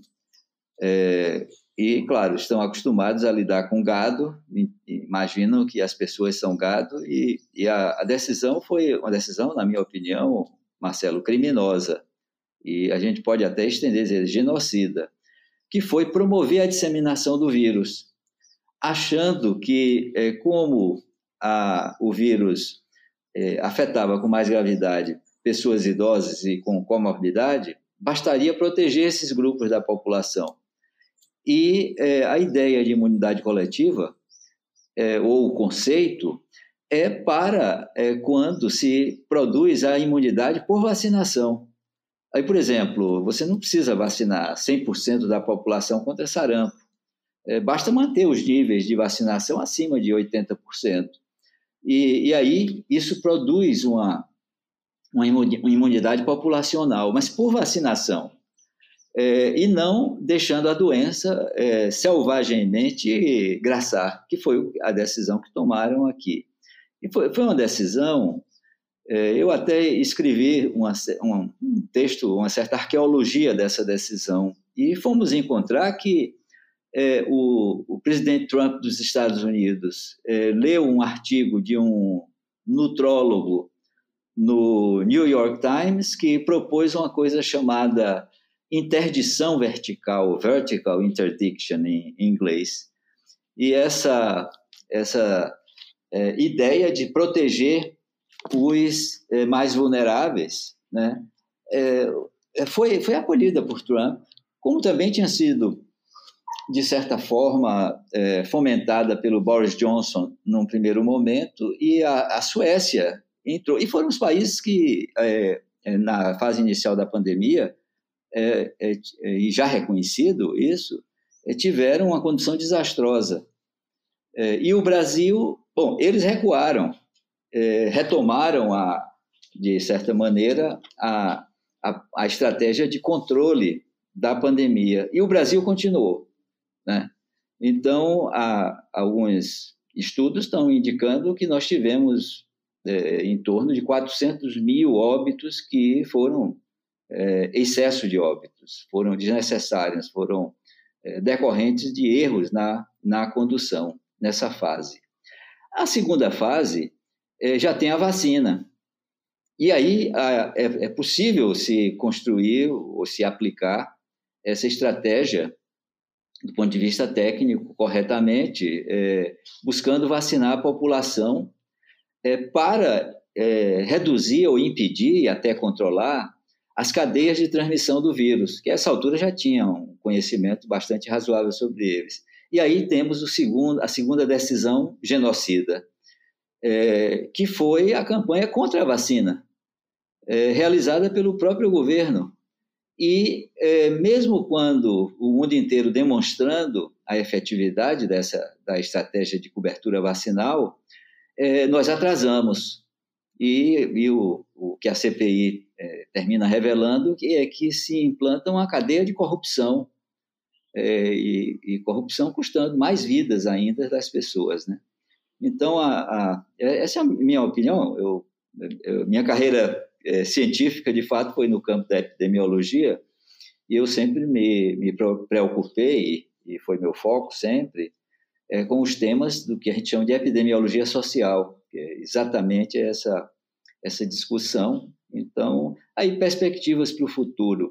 Speaker 1: É, e, claro, estão acostumados a lidar com gado, imaginam que as pessoas são gado, e, e a, a decisão foi uma decisão, na minha opinião, Marcelo, criminosa, e a gente pode até estender, dizer, genocida, que foi promover a disseminação do vírus, achando que, é, como a, o vírus é, afetava com mais gravidade pessoas idosas e com comorbidade, bastaria proteger esses grupos da população. E é, a ideia de imunidade coletiva, é, ou o conceito, é para é, quando se produz a imunidade por vacinação. Aí, por exemplo, você não precisa vacinar cem por cento da população contra sarampo. É, basta manter os níveis de vacinação acima de oitenta por cento. E, e aí isso produz uma, uma imunidade populacional, mas por vacinação. É, e não deixando a doença é, selvagemmente graçar, que foi a decisão que tomaram aqui. E foi, foi uma decisão, é, eu até escrevi uma, um, um texto, uma certa arqueologia dessa decisão, e fomos encontrar que é, o, o presidente Trump dos Estados Unidos é, leu um artigo de um nutrólogo no New York Times que propôs uma coisa chamada interdição vertical, vertical interdiction em inglês. E essa, essa é, ideia de proteger os é, mais vulneráveis, né, é, foi, foi acolhida por Trump, como também tinha sido, de certa forma, é, fomentada pelo Boris Johnson num primeiro momento, e a, a Suécia entrou. E foram os países que, é, na fase inicial da pandemia, É, é, e já reconhecido isso, é, tiveram uma condição desastrosa. É, e o Brasil, bom, eles recuaram, é, retomaram, a, de certa maneira, a, a, a estratégia de controle da pandemia. E o Brasil continuou, né? Então, há, alguns estudos estão indicando que nós tivemos é, em torno de quatrocentos mil óbitos que foram É, excesso de óbitos, foram desnecessários, foram é, decorrentes de erros na, na condução, nessa fase. A segunda fase é, já tem a vacina. E aí a, é, é possível se construir ou se aplicar essa estratégia, do ponto de vista técnico, corretamente, é, buscando vacinar a população é, para é, reduzir ou impedir e até controlar as cadeias de transmissão do vírus, que a essa altura já tinham um conhecimento bastante razoável sobre eles. E aí temos o segundo, a segunda decisão genocida, é, que foi a campanha contra a vacina, é, realizada pelo próprio governo. E é, mesmo quando o mundo inteiro demonstrando a efetividade dessa, da estratégia de cobertura vacinal, é, nós atrasamos. E, e o, o que a C P I é, termina revelando que é que se implanta uma cadeia de corrupção, é, e, e corrupção custando mais vidas ainda das pessoas, né? Então, a, a, essa é a minha opinião. Eu, eu, minha carreira é, científica, de fato, foi no campo da epidemiologia, e eu sempre me, me preocupei, e foi meu foco sempre, é, com os temas do que a gente chama de epidemiologia social, que é exatamente essa, essa discussão. Então, aí perspectivas para o futuro.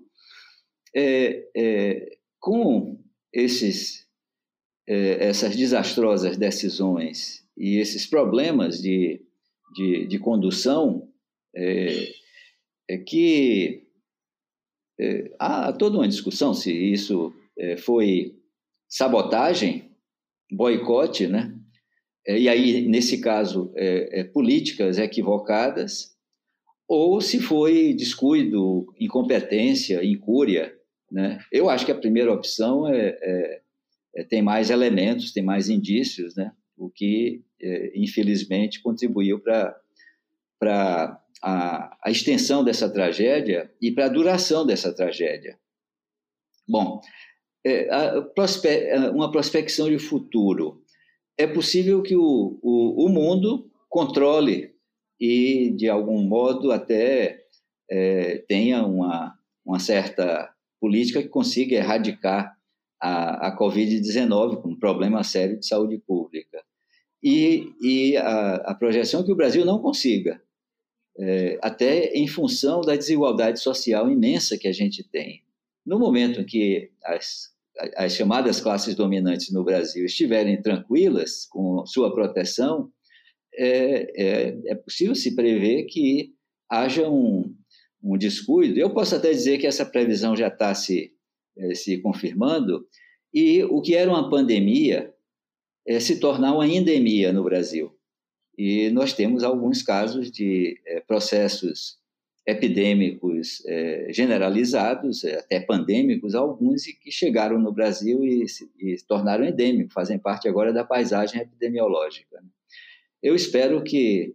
Speaker 1: É, é, com esses, é, essas desastrosas decisões e esses problemas de, de, de condução, é, é que é, há toda uma discussão se isso é, foi sabotagem, boicote, né? É, e aí, nesse caso, é, é, políticas equivocadas, ou se foi descuido, incompetência, incúria, né? Eu acho que a primeira opção é, é, é, tem mais elementos, tem mais indícios, né? O que, é, infelizmente, contribuiu para para a, a extensão dessa tragédia e para a duração dessa tragédia. Bom, é, a, prospe, uma prospecção de futuro. É possível que o, o, o mundo controle e, de algum modo, até é, tenha uma, uma certa política que consiga erradicar a, a covid dezenove como um problema sério de saúde pública. E, e a, a projeção é que o Brasil não consiga, é, até em função da desigualdade social imensa que a gente tem. No momento em que as, as chamadas classes dominantes no Brasil estiverem tranquilas com sua proteção, é, é, é possível se prever que haja um, um descuido. Eu posso até dizer que essa previsão já está se, é, se confirmando, e o que era uma pandemia é se tornar uma endemia no Brasil. E nós temos alguns casos de é, processos epidêmicos é, generalizados, é, até pandêmicos, alguns que chegaram no Brasil e se, e se tornaram endêmicos, fazem parte agora da paisagem epidemiológica. Eu espero que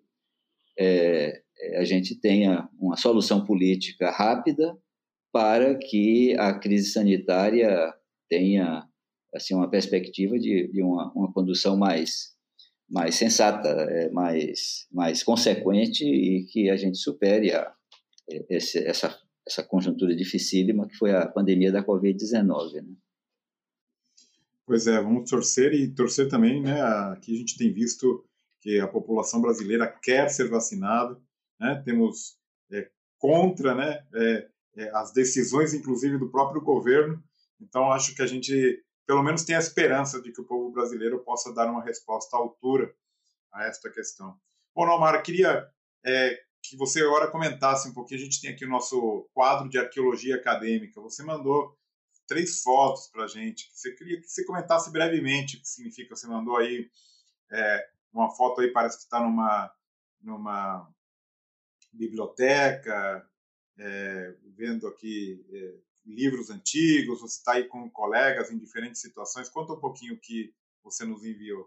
Speaker 1: é, a gente tenha uma solução política rápida para que a crise sanitária tenha assim, uma perspectiva de, de uma, uma condução mais mais sensata, mais, mais consequente e que a gente supere a, esse, essa, essa conjuntura dificílima que foi a pandemia da covid dezenove. Né?
Speaker 2: Pois é, vamos torcer e torcer também, né? Aqui a gente tem visto que a população brasileira quer ser vacinada, né? Temos é, contra, né? É, é, as decisões, inclusive, do próprio governo. Então, acho que a gente pelo menos tem a esperança de que o povo brasileiro possa dar uma resposta à altura a esta questão. Bom, Naumar, queria é, que você agora comentasse um pouquinho. A gente tem aqui o nosso quadro de arqueologia acadêmica. Você mandou três fotos para a gente. Você queria que você comentasse brevemente o que significa. Você mandou aí é, uma foto aí, parece que está numa, numa biblioteca, é, vendo aqui é, livros antigos, você está aí com colegas em diferentes situações. Conta um pouquinho o que você nos enviou.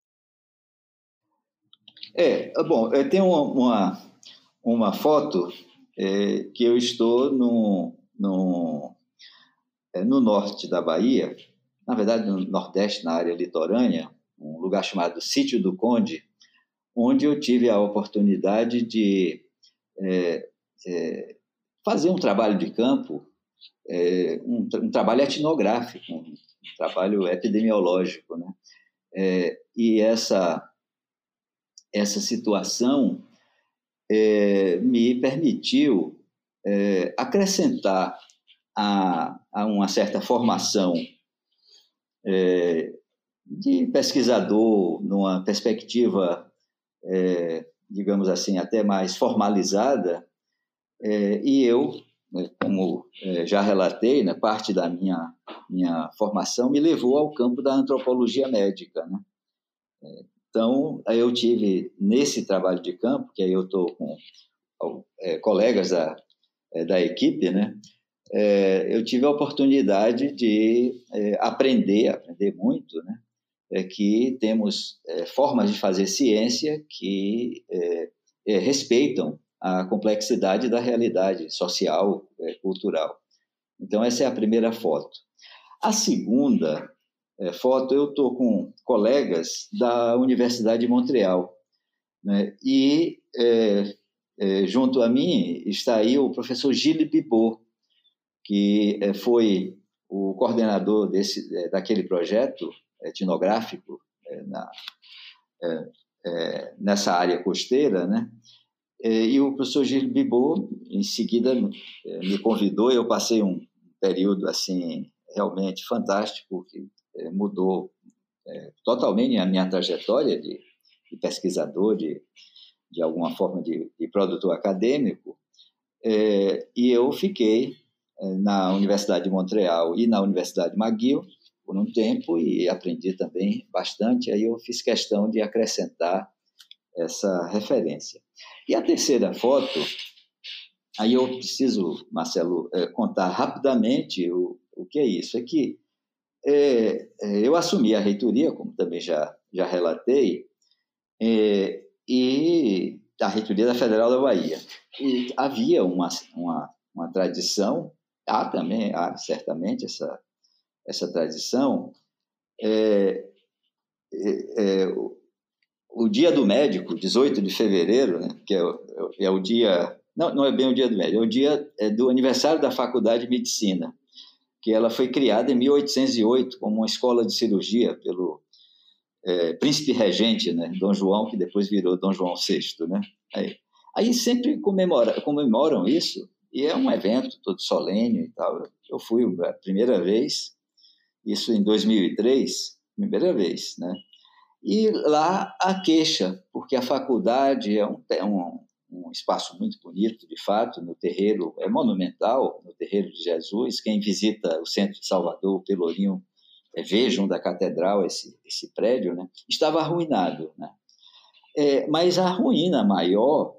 Speaker 1: É, bom, eu tenho uma, uma, uma foto é, que eu estou no, no, é, no norte da Bahia, na verdade no nordeste, na área litorânea, um lugar chamado Sítio do Conde, onde eu tive a oportunidade de é, é, fazer um trabalho de campo, é, um, um trabalho etnográfico, um trabalho epidemiológico, né? É, e essa, essa situação é, me permitiu é, acrescentar a, a uma certa formação é, de pesquisador, numa perspectiva, é, digamos assim, até mais formalizada, é, e eu, né, como é, já relatei, né, parte da minha, minha formação me levou ao campo da antropologia médica, né? Então, eu tive, nesse trabalho de campo, que aí eu estou com é, colegas da, é, da equipe, né? É, eu tive a oportunidade de é, aprender, aprender muito, né? É que temos é, formas de fazer ciência que é, é, respeitam a complexidade da realidade social, é, cultural. Então, essa é a primeira foto. A segunda é, foto, eu estou com colegas da Universidade de Montreal, né? E é, é, junto a mim está aí o professor Gilles Bibot, que é, foi o coordenador desse, é, daquele projeto etnográfico é, na, é, é, nessa área costeira, né? E o professor Gilles Bibot, em seguida, me convidou. Eu passei um período assim realmente fantástico, que mudou é, totalmente a minha trajetória de, de pesquisador, de, de alguma forma de, de produtor acadêmico. É, e eu fiquei na Universidade de Montreal e na Universidade de McGill por um tempo e aprendi também bastante. Aí eu fiz questão de acrescentar essa referência. E a terceira foto, aí eu preciso, Marcelo, contar rapidamente o, o que é isso. É que é, eu assumi a reitoria, como também já, já relatei, é, e a reitoria da Federal da Bahia. E havia uma, uma, uma tradição, há também, há certamente essa, essa tradição, é, é, é, o, o Dia do Médico, dezoito de fevereiro, né, que é, é o dia... Não, não é bem o Dia do Médico, é o dia é do aniversário da Faculdade de Medicina, que ela foi criada em mil oitocentos e oito como uma escola de cirurgia pelo é, príncipe regente, né, Dom João, que depois virou Dom João sexto. Né? Aí, aí sempre comemora, comemoram isso, e é um evento todo solene e tal. Eu fui a primeira vez, isso em dois mil e três, primeira vez, né? E lá a queixa, porque a faculdade é um, é um, um espaço muito bonito, de fato, no terreiro, é monumental, no Terreiro de Jesus. Quem visita o centro de Salvador, o Pelourinho, é, vejam da catedral esse, esse prédio, né? Estava arruinado. Né? É, mas a ruína maior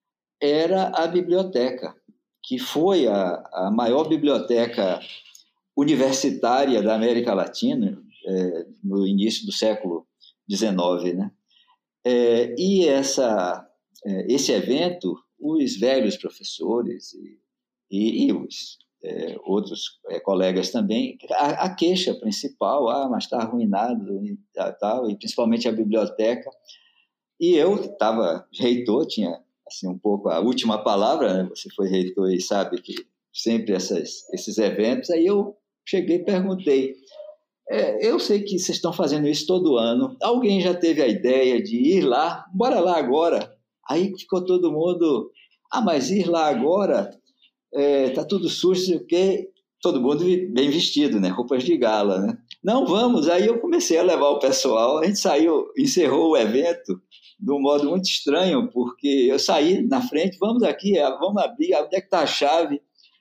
Speaker 1: era a biblioteca, que foi a, a maior biblioteca universitária da América Latina, é, no início do século dezenove, né? É, e essa, é, esse evento, os velhos professores e, e, e os é, outros é, colegas também, a, a queixa principal, ah, mas está arruinado e tal, e principalmente a biblioteca. E eu estava reitor, tinha assim um pouco a última palavra, né? Você foi reitor e sabe que sempre essas, esses eventos. Aí eu cheguei e perguntei, É, eu sei que vocês estão fazendo isso todo ano. Alguém já teve a ideia de ir lá? Bora lá agora. Aí ficou todo mundo, ah, mas ir lá agora, é, tá tudo sujo, o quê? Todo mundo bem vestido, né? Roupas de gala, né? Não, vamos. Aí eu comecei a levar o pessoal, a gente saiu, encerrou o evento de um modo muito estranho, porque eu saí na frente, vamos aqui, vamos abrir, onde é que está a chave?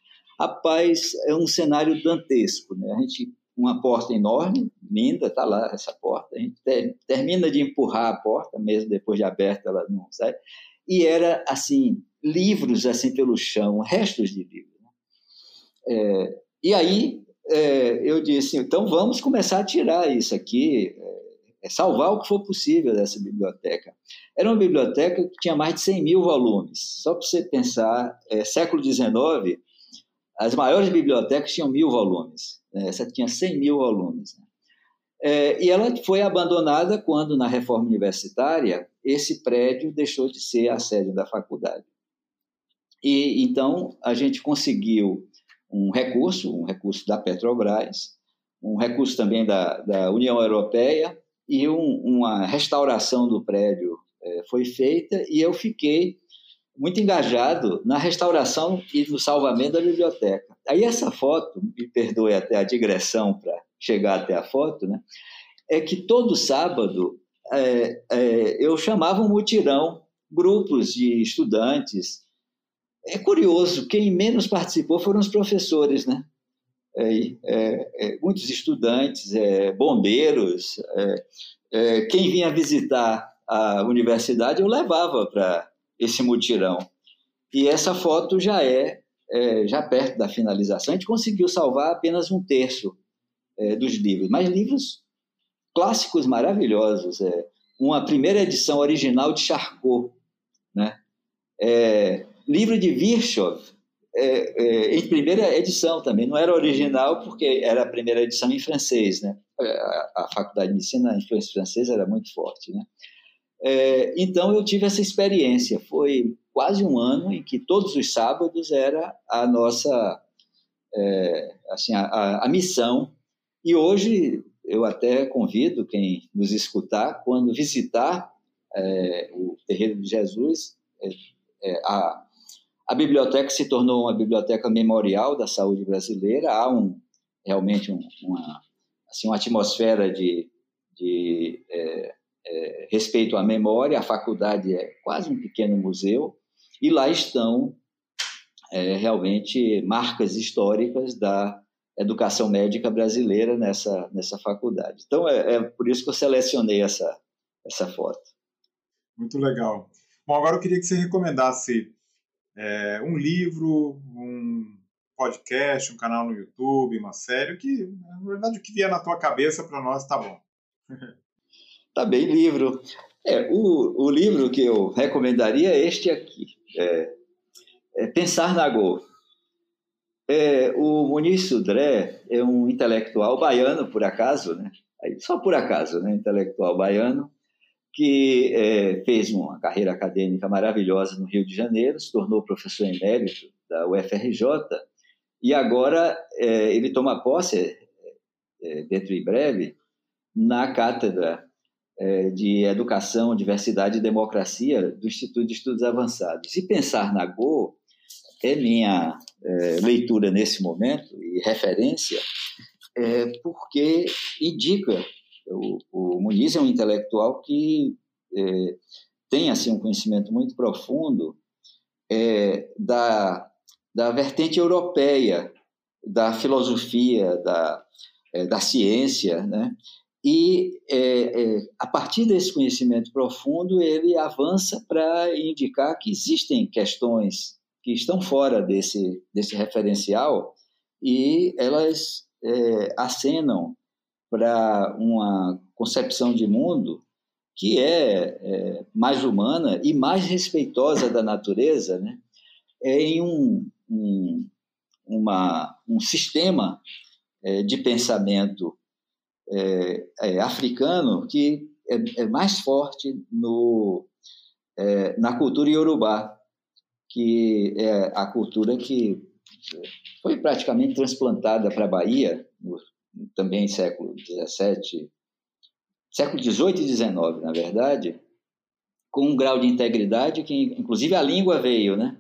Speaker 1: Rapaz, é um cenário dantesco, né? A gente, uma porta enorme, linda, está lá essa porta, a gente ter, termina de empurrar a porta, mesmo depois de aberta ela não sai, e era assim, livros assim pelo chão, restos de livros. Né? É, e aí é, eu disse, então vamos começar a tirar isso aqui, é, salvar o que for possível dessa biblioteca. Era uma biblioteca que tinha mais de cem mil volumes, só para você pensar, é, século dezenove, as maiores bibliotecas tinham mil volumes, né? Essa tinha cem mil volumes. Né? É, e ela foi abandonada quando, na reforma universitária, esse prédio deixou de ser a sede da faculdade. E então a gente conseguiu um recurso, um recurso da Petrobras, um recurso também da, da União Europeia, e um, uma restauração do prédio é, foi feita, e eu fiquei muito engajado na restauração e no salvamento da biblioteca. Aí essa foto, me perdoe até a digressão para chegar até a foto, né, é que todo sábado é, é, eu chamava um mutirão, grupos de estudantes. É curioso, quem menos participou foram os professores, né? É, é, é, muitos estudantes, é, bombeiros, é, é, quem vinha visitar a universidade eu levava para esse mutirão. E essa foto já é, é, já perto da finalização. A gente conseguiu salvar apenas um terço é, dos livros, mas livros clássicos maravilhosos. É, uma primeira edição original de Charcot, né? É, livro de Virchow, é, é, em primeira edição também. Não era original porque era a primeira edição em francês, né? A, a faculdade de medicina, a influência francesa era muito forte, né? É, então eu tive essa experiência, foi quase um ano em que todos os sábados era a nossa é, assim, a, a, a missão, e hoje eu até convido quem nos escutar, quando visitar é, o Terreiro de Jesus, é, é, a, a biblioteca se tornou uma biblioteca memorial da saúde brasileira, há um, realmente um, uma, assim, uma atmosfera de, de é, é, respeito à memória, a faculdade é quase um pequeno museu, e lá estão é, realmente marcas históricas da educação médica brasileira nessa, nessa faculdade. Então, é, é por isso que eu selecionei essa, essa foto.
Speaker 2: Muito legal. Bom, agora eu queria que você recomendasse é, um livro, um podcast, um canal no YouTube, uma série, que, na verdade, o que vier na tua cabeça para nós tá bom.
Speaker 1: Tá bem, livro. É, o, o livro que eu recomendaria é este aqui, é, é Pensar na Go. É, o Muniz Sodré é um intelectual baiano, por acaso, né? Só por acaso, né? Intelectual baiano, que é, fez uma carreira acadêmica maravilhosa no Rio de Janeiro, se tornou professor emérito da U F R J, e agora é, ele toma posse, é, dentro em breve, na cátedra é, de Educação, Diversidade e Democracia do Instituto de Estudos Avançados. E Pensar na Go é minha é, leitura nesse momento e referência, é, porque indica, o, o Muniz é um intelectual que é, tem assim, um conhecimento muito profundo é, da, da vertente europeia, da filosofia, da, é, da ciência, né? E, é, é, a partir desse conhecimento profundo, ele avança para indicar que existem questões que estão fora desse, desse referencial e elas é, acenam para uma concepção de mundo que é, é mais humana e mais respeitosa da natureza, né? É em um, um, uma, um sistema é, de pensamento é, é, africano que é, é mais forte no, é, na cultura iorubá, que é a cultura que foi praticamente transplantada para a Bahia, no, também século dezessete, século dezoito e dezenove, na verdade, com um grau de integridade que, inclusive, a língua veio, né?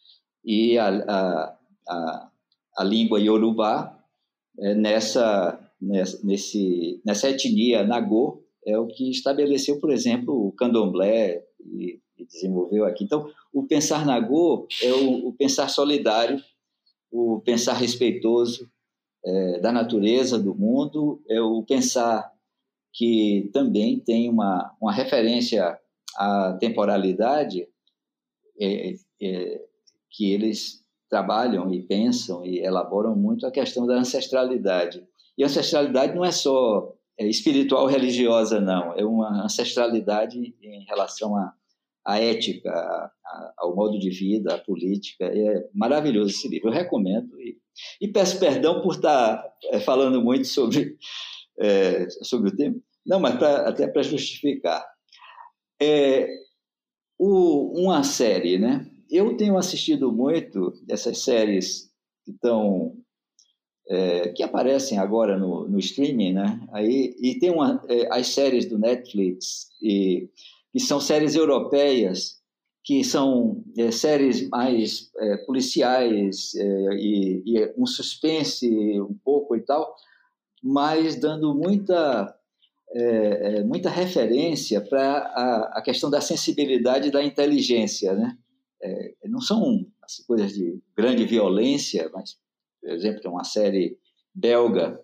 Speaker 1: E a, a, a, a língua iorubá, é, nessa, nessa, nesse, nessa etnia Nagô, é o que estabeleceu, por exemplo, o candomblé e, e desenvolveu aqui. Então, o pensar Nagô é o, o pensar solidário, o pensar respeitoso é, da natureza, do mundo, é o pensar que também tem uma, uma referência à temporalidade, é, é, que eles trabalham e pensam e elaboram muito a questão da ancestralidade. E a ancestralidade não é só é, espiritual religiosa, não. É uma ancestralidade em relação à, à ética, à, ao modo de vida, à política. É maravilhoso esse livro, eu recomendo. E, e peço perdão por estar é, falando muito sobre, é, sobre o tema. Não, mas pra, até para justificar. É, o, uma série, né? Eu tenho assistido muito essas séries que estão é, que aparecem agora no, no streaming, né? Aí, e tem uma, é, as séries do Netflix, e, que são séries europeias, que são é, séries mais é, policiais é, e, e um suspense um pouco e tal, mas dando muita é, é, muita referência para a, a questão da sensibilidade e da inteligência, né? É, não são assim, coisas de grande violência, mas, por exemplo, tem uma série belga,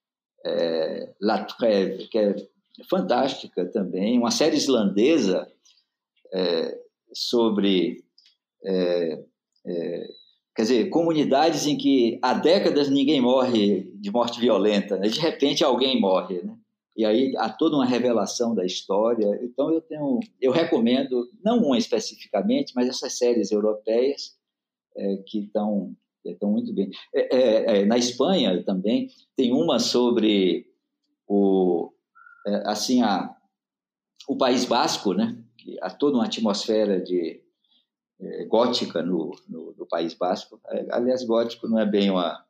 Speaker 1: é, La Trêve, que é fantástica também, uma série islandesa é, sobre, é, é, quer dizer, comunidades em que há décadas ninguém morre de morte violenta, né? De repente alguém morre, né? E aí há toda uma revelação da história. Então eu tenho, eu recomendo, não uma especificamente, mas essas séries europeias é, que estão estão muito bem. É, é, é, na Espanha também tem uma sobre o é, assim a o País Basco, né? Que há toda uma atmosfera de é, gótica no, no, no País Basco. Aliás, gótico não é bem uma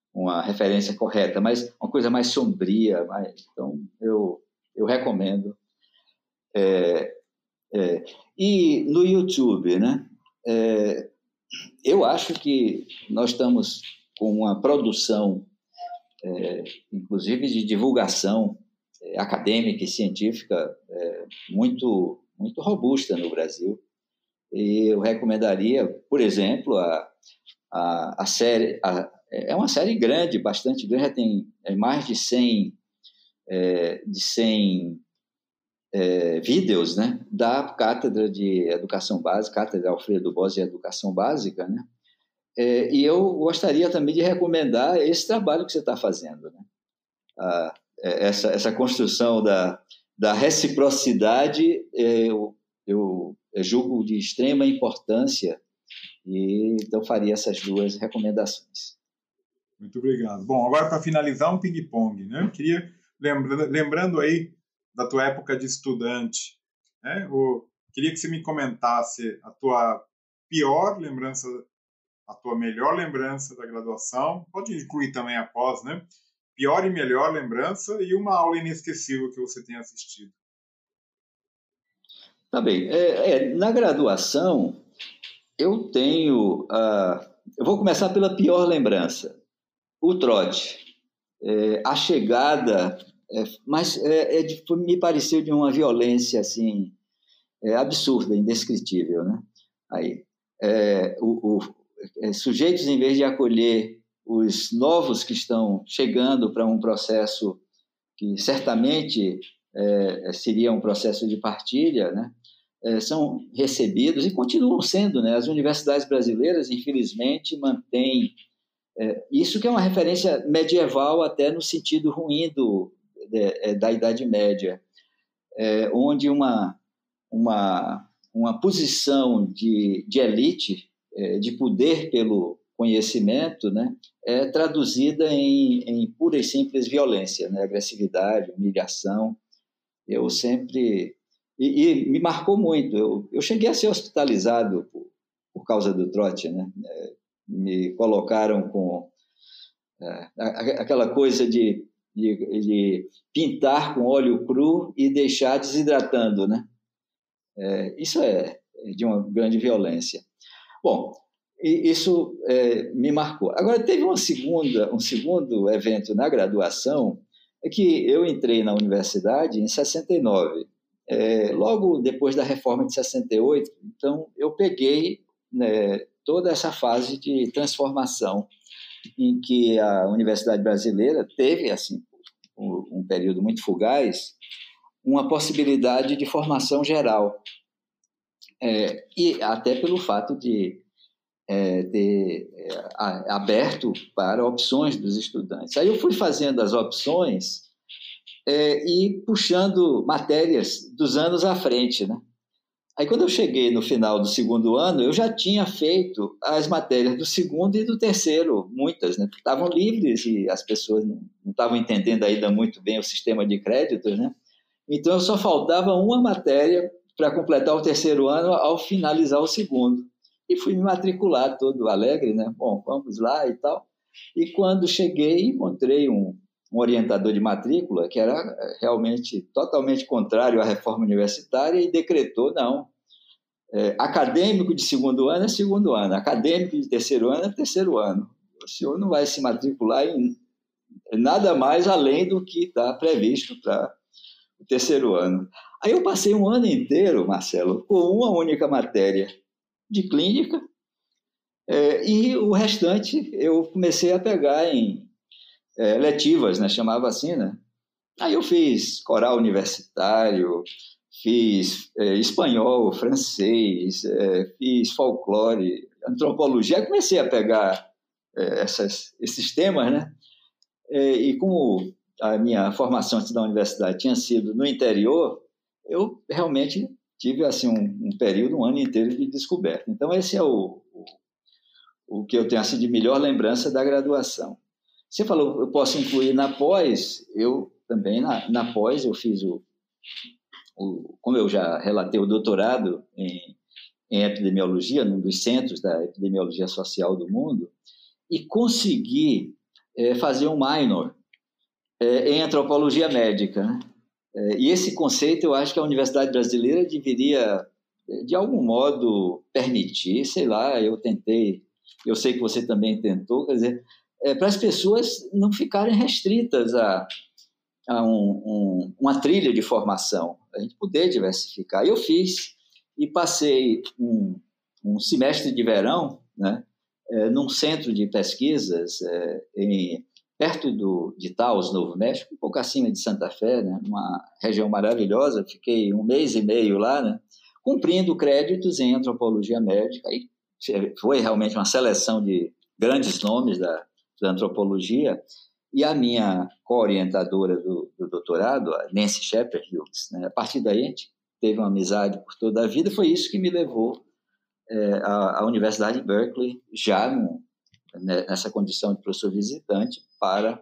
Speaker 1: uma referência correta, mas uma coisa mais sombria. Mais, então, eu, eu recomendo. É, é, e no YouTube, né? É, eu acho que nós estamos com uma produção, é, inclusive de divulgação é, acadêmica e científica, é, muito, muito robusta no Brasil. E eu recomendaria, por exemplo, a, a, a série... A, é uma série grande, bastante grande, já tem mais de cem, é, de cem é, vídeos, né, da Cátedra de Educação Básica, Cátedra Alfredo Bós de Educação Básica, né? É, e eu gostaria também de recomendar esse trabalho que você está fazendo, né? Ah, essa, essa construção da, da reciprocidade, eu, eu, eu julgo de extrema importância, e então faria essas duas recomendações.
Speaker 2: Muito obrigado. Bom, agora para finalizar, um ping-pong, né? Eu queria, lembra, lembrando aí da tua época de estudante, né? Eu queria que você me comentasse a tua pior lembrança, a tua melhor lembrança da graduação, pode incluir também a pós, né? Pior e melhor lembrança e uma aula inesquecível que você tenha assistido.
Speaker 1: Tá bem. É, é, na graduação, eu tenho... Uh, eu vou começar pela pior lembrança. O trote. É, a chegada... É, mas é, é de, me pareceu de uma violência assim, é, absurda, indescritível, né? Aí, é, o, o, é, sujeitos, em vez de acolher os novos que estão chegando para um processo que certamente é, seria um processo de partilha, né? É, são recebidos e continuam sendo, né? As universidades brasileiras, infelizmente, mantêm é, isso, que é uma referência medieval até no sentido ruim do, de, da Idade Média, é, onde uma, uma, uma posição de, de elite, é, de poder pelo conhecimento, né, é traduzida em, em pura e simples violência, né, agressividade, humilhação. Eu sempre... E, e me marcou muito. Eu, eu cheguei a ser hospitalizado por, por causa do trote, né? É, me colocaram com é, aquela coisa de, de, de pintar com óleo cru e deixar desidratando, né? É, isso é de uma grande violência. Bom, isso é, me marcou. Agora, teve uma segunda, um segundo evento na graduação, é que eu entrei na universidade em sessenta e nove, é, logo depois da reforma de sessenta e oito, então eu peguei, né, toda essa fase de transformação em que a Universidade Brasileira teve, assim, um, um período muito fugaz, uma possibilidade de formação geral, é, e até pelo fato de é, ter é, aberto para opções dos estudantes. Aí eu fui fazendo as opções é, e puxando matérias dos anos à frente, né? Aí, quando eu cheguei no final do segundo ano, eu já tinha feito as matérias do segundo e do terceiro, muitas, né? Porque estavam livres e as pessoas não, não estavam entendendo ainda muito bem o sistema de créditos, né? Então, só faltava uma matéria para completar o terceiro ano ao finalizar o segundo. E fui me matricular todo alegre, né? Bom, vamos lá e tal. E quando cheguei, encontrei um, um orientador de matrícula que era realmente totalmente contrário à reforma universitária e decretou, não, é, acadêmico de segundo ano é segundo ano, acadêmico de terceiro ano é terceiro ano. O senhor não vai se matricular em nada mais além do que está previsto para o terceiro ano. Aí eu passei um ano inteiro, Marcelo, com uma única matéria de clínica, é, e o restante eu comecei a pegar em é, letivas, né, chamava assim, né? Aí eu fiz coral universitário, fiz é, espanhol, francês, é, fiz folclore, antropologia. Aí comecei a pegar é, essas, esses temas, né? É, e como a minha formação antes da universidade tinha sido no interior, eu realmente tive assim um, um período, um ano inteiro de descoberta. Então esse é o, o, o que eu tenho assim, de melhor lembrança da graduação. Você falou, eu posso incluir na pós, eu também, na, na pós, eu fiz o, o, como eu já relatei, o doutorado em, em epidemiologia, num dos centros da epidemiologia social do mundo, e consegui é, fazer um minor é, em antropologia médica, né? É, e esse conceito eu acho que a Universidade Brasileira deveria, de algum modo, permitir, sei lá, eu tentei, eu sei que você também tentou, quer dizer, é, para as pessoas não ficarem restritas a, a um, um, uma trilha de formação, a gente poder diversificar. Eu fiz e passei um, um semestre de verão, né, é, num centro de pesquisas é, em, perto do, de Taos, Novo México, um pouco acima de Santa Fé, né, uma região maravilhosa. Fiquei um mês e meio lá, né, cumprindo créditos em antropologia médica. E foi realmente uma seleção de grandes nomes da, da antropologia. E a minha co-orientadora do, do doutorado, a Nancy Shepard Hughes, né, a partir daí a gente teve uma amizade por toda a vida. Foi isso que me levou é, à, à Universidade de Berkeley, já no, né, nessa condição de professor visitante, para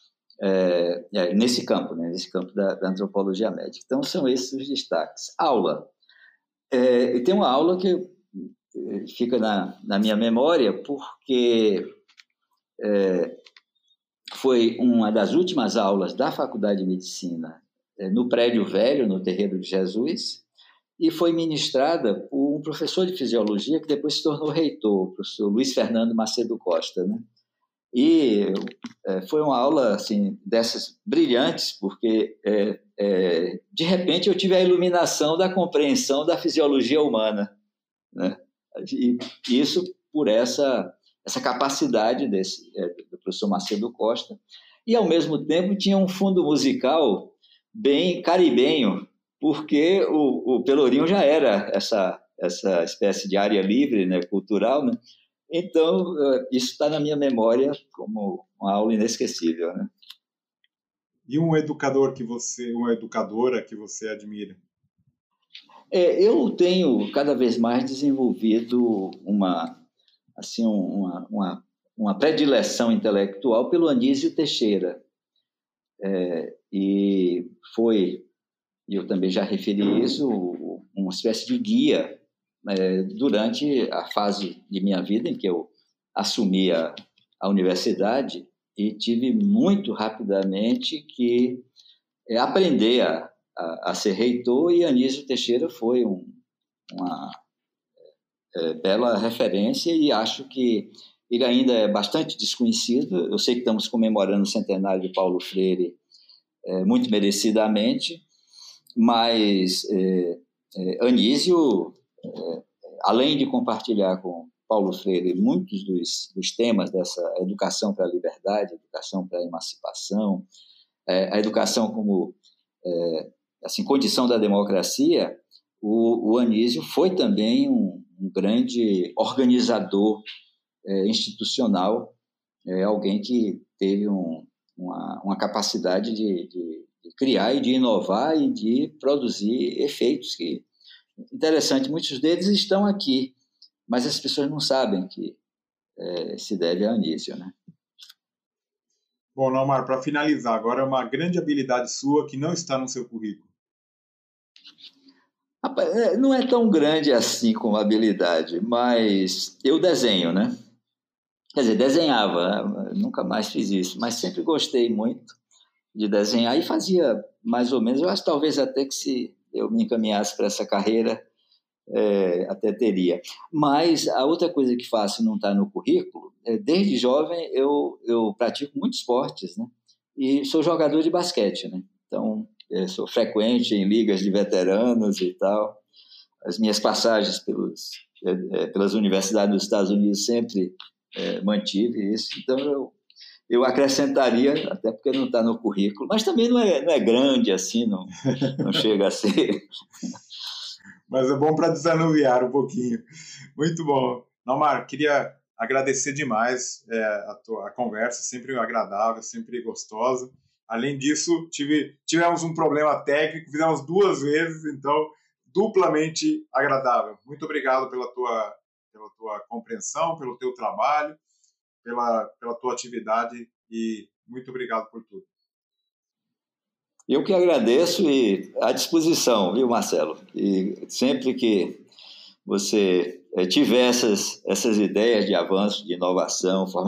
Speaker 1: é, é, nesse campo, né, nesse campo da, da antropologia médica. Então, são esses os destaques. Aula. É, tem uma aula que é, fica na, na minha memória, porque é, foi uma das últimas aulas da Faculdade de Medicina é, no Prédio Velho, no Terreiro de Jesus, e foi ministrada por um professor de fisiologia que depois se tornou reitor, o professor Luiz Fernando Macedo Costa, né? E é, foi uma aula assim, dessas brilhantes, porque é, é, de repente eu tive a iluminação da compreensão da fisiologia humana, né? E isso por essa, essa capacidade desse, é, do professor Macedo Costa, e ao mesmo tempo tinha um fundo musical bem caribenho, porque o, o Pelourinho já era essa, essa espécie de área livre, né, cultural, né? Então, isso está na minha memória como uma aula inesquecível, né?
Speaker 2: E um educador que você, uma educadora que você admira?
Speaker 1: É, eu tenho cada vez mais desenvolvido uma, assim, uma, uma, uma predileção intelectual pelo Anísio Teixeira. É, e foi, e eu também já referi isso, uma espécie de guia é, durante a fase de minha vida em que eu assumi a, a universidade e tive muito rapidamente que é, aprender a, a, a ser reitor, e Anísio Teixeira foi um, uma é, bela referência, e acho que ele ainda é bastante desconhecido. Eu sei que estamos comemorando o centenário de Paulo Freire é, muito merecidamente, mas é, é, Anísio, é, além de compartilhar com Paulo Freire muitos dos, dos temas dessa educação para a liberdade, educação para a emancipação, é, a educação como é, assim, condição da democracia, o, o Anísio foi também um, um grande organizador é, institucional, é, alguém que teve um, uma, uma capacidade de, de, de criar e de inovar e de produzir efeitos que, interessante, muitos deles estão aqui, mas as pessoas não sabem que é, se deve a Anísio, né?
Speaker 2: Bom, Naumar, para finalizar, agora uma grande habilidade sua que não está no seu currículo.
Speaker 1: Rapaz, não é tão grande assim como habilidade, mas eu desenho, né? Quer dizer, desenhava, né? Nunca mais fiz isso, mas sempre gostei muito de desenhar e fazia mais ou menos. Eu acho talvez até que se eu me encaminhasse para essa carreira, é, até teria. Mas a outra coisa que faço e não está no currículo, é, desde jovem eu, eu pratico muitos esportes, né? E sou jogador de basquete, né? Então, sou frequente em ligas de veteranos e tal. As minhas passagens pelos, é, pelas universidades dos Estados Unidos sempre é, mantive isso. Então, eu, eu acrescentaria, até porque não está no currículo, mas também não é, não é grande assim, não, não chega a ser...
Speaker 2: Mas é bom para desanuviar um pouquinho. Muito bom. Naumar, queria agradecer demais é, a, tua, a conversa, sempre agradável, sempre gostosa. Além disso, tive, tivemos um problema técnico, fizemos duas vezes, então, duplamente agradável. Muito obrigado pela tua, pela tua compreensão, pelo teu trabalho, pela, pela tua atividade, e muito obrigado por tudo.
Speaker 1: Eu que agradeço e à disposição, viu, Marcelo? E sempre que você tiver essas, essas ideias de avanço, de inovação,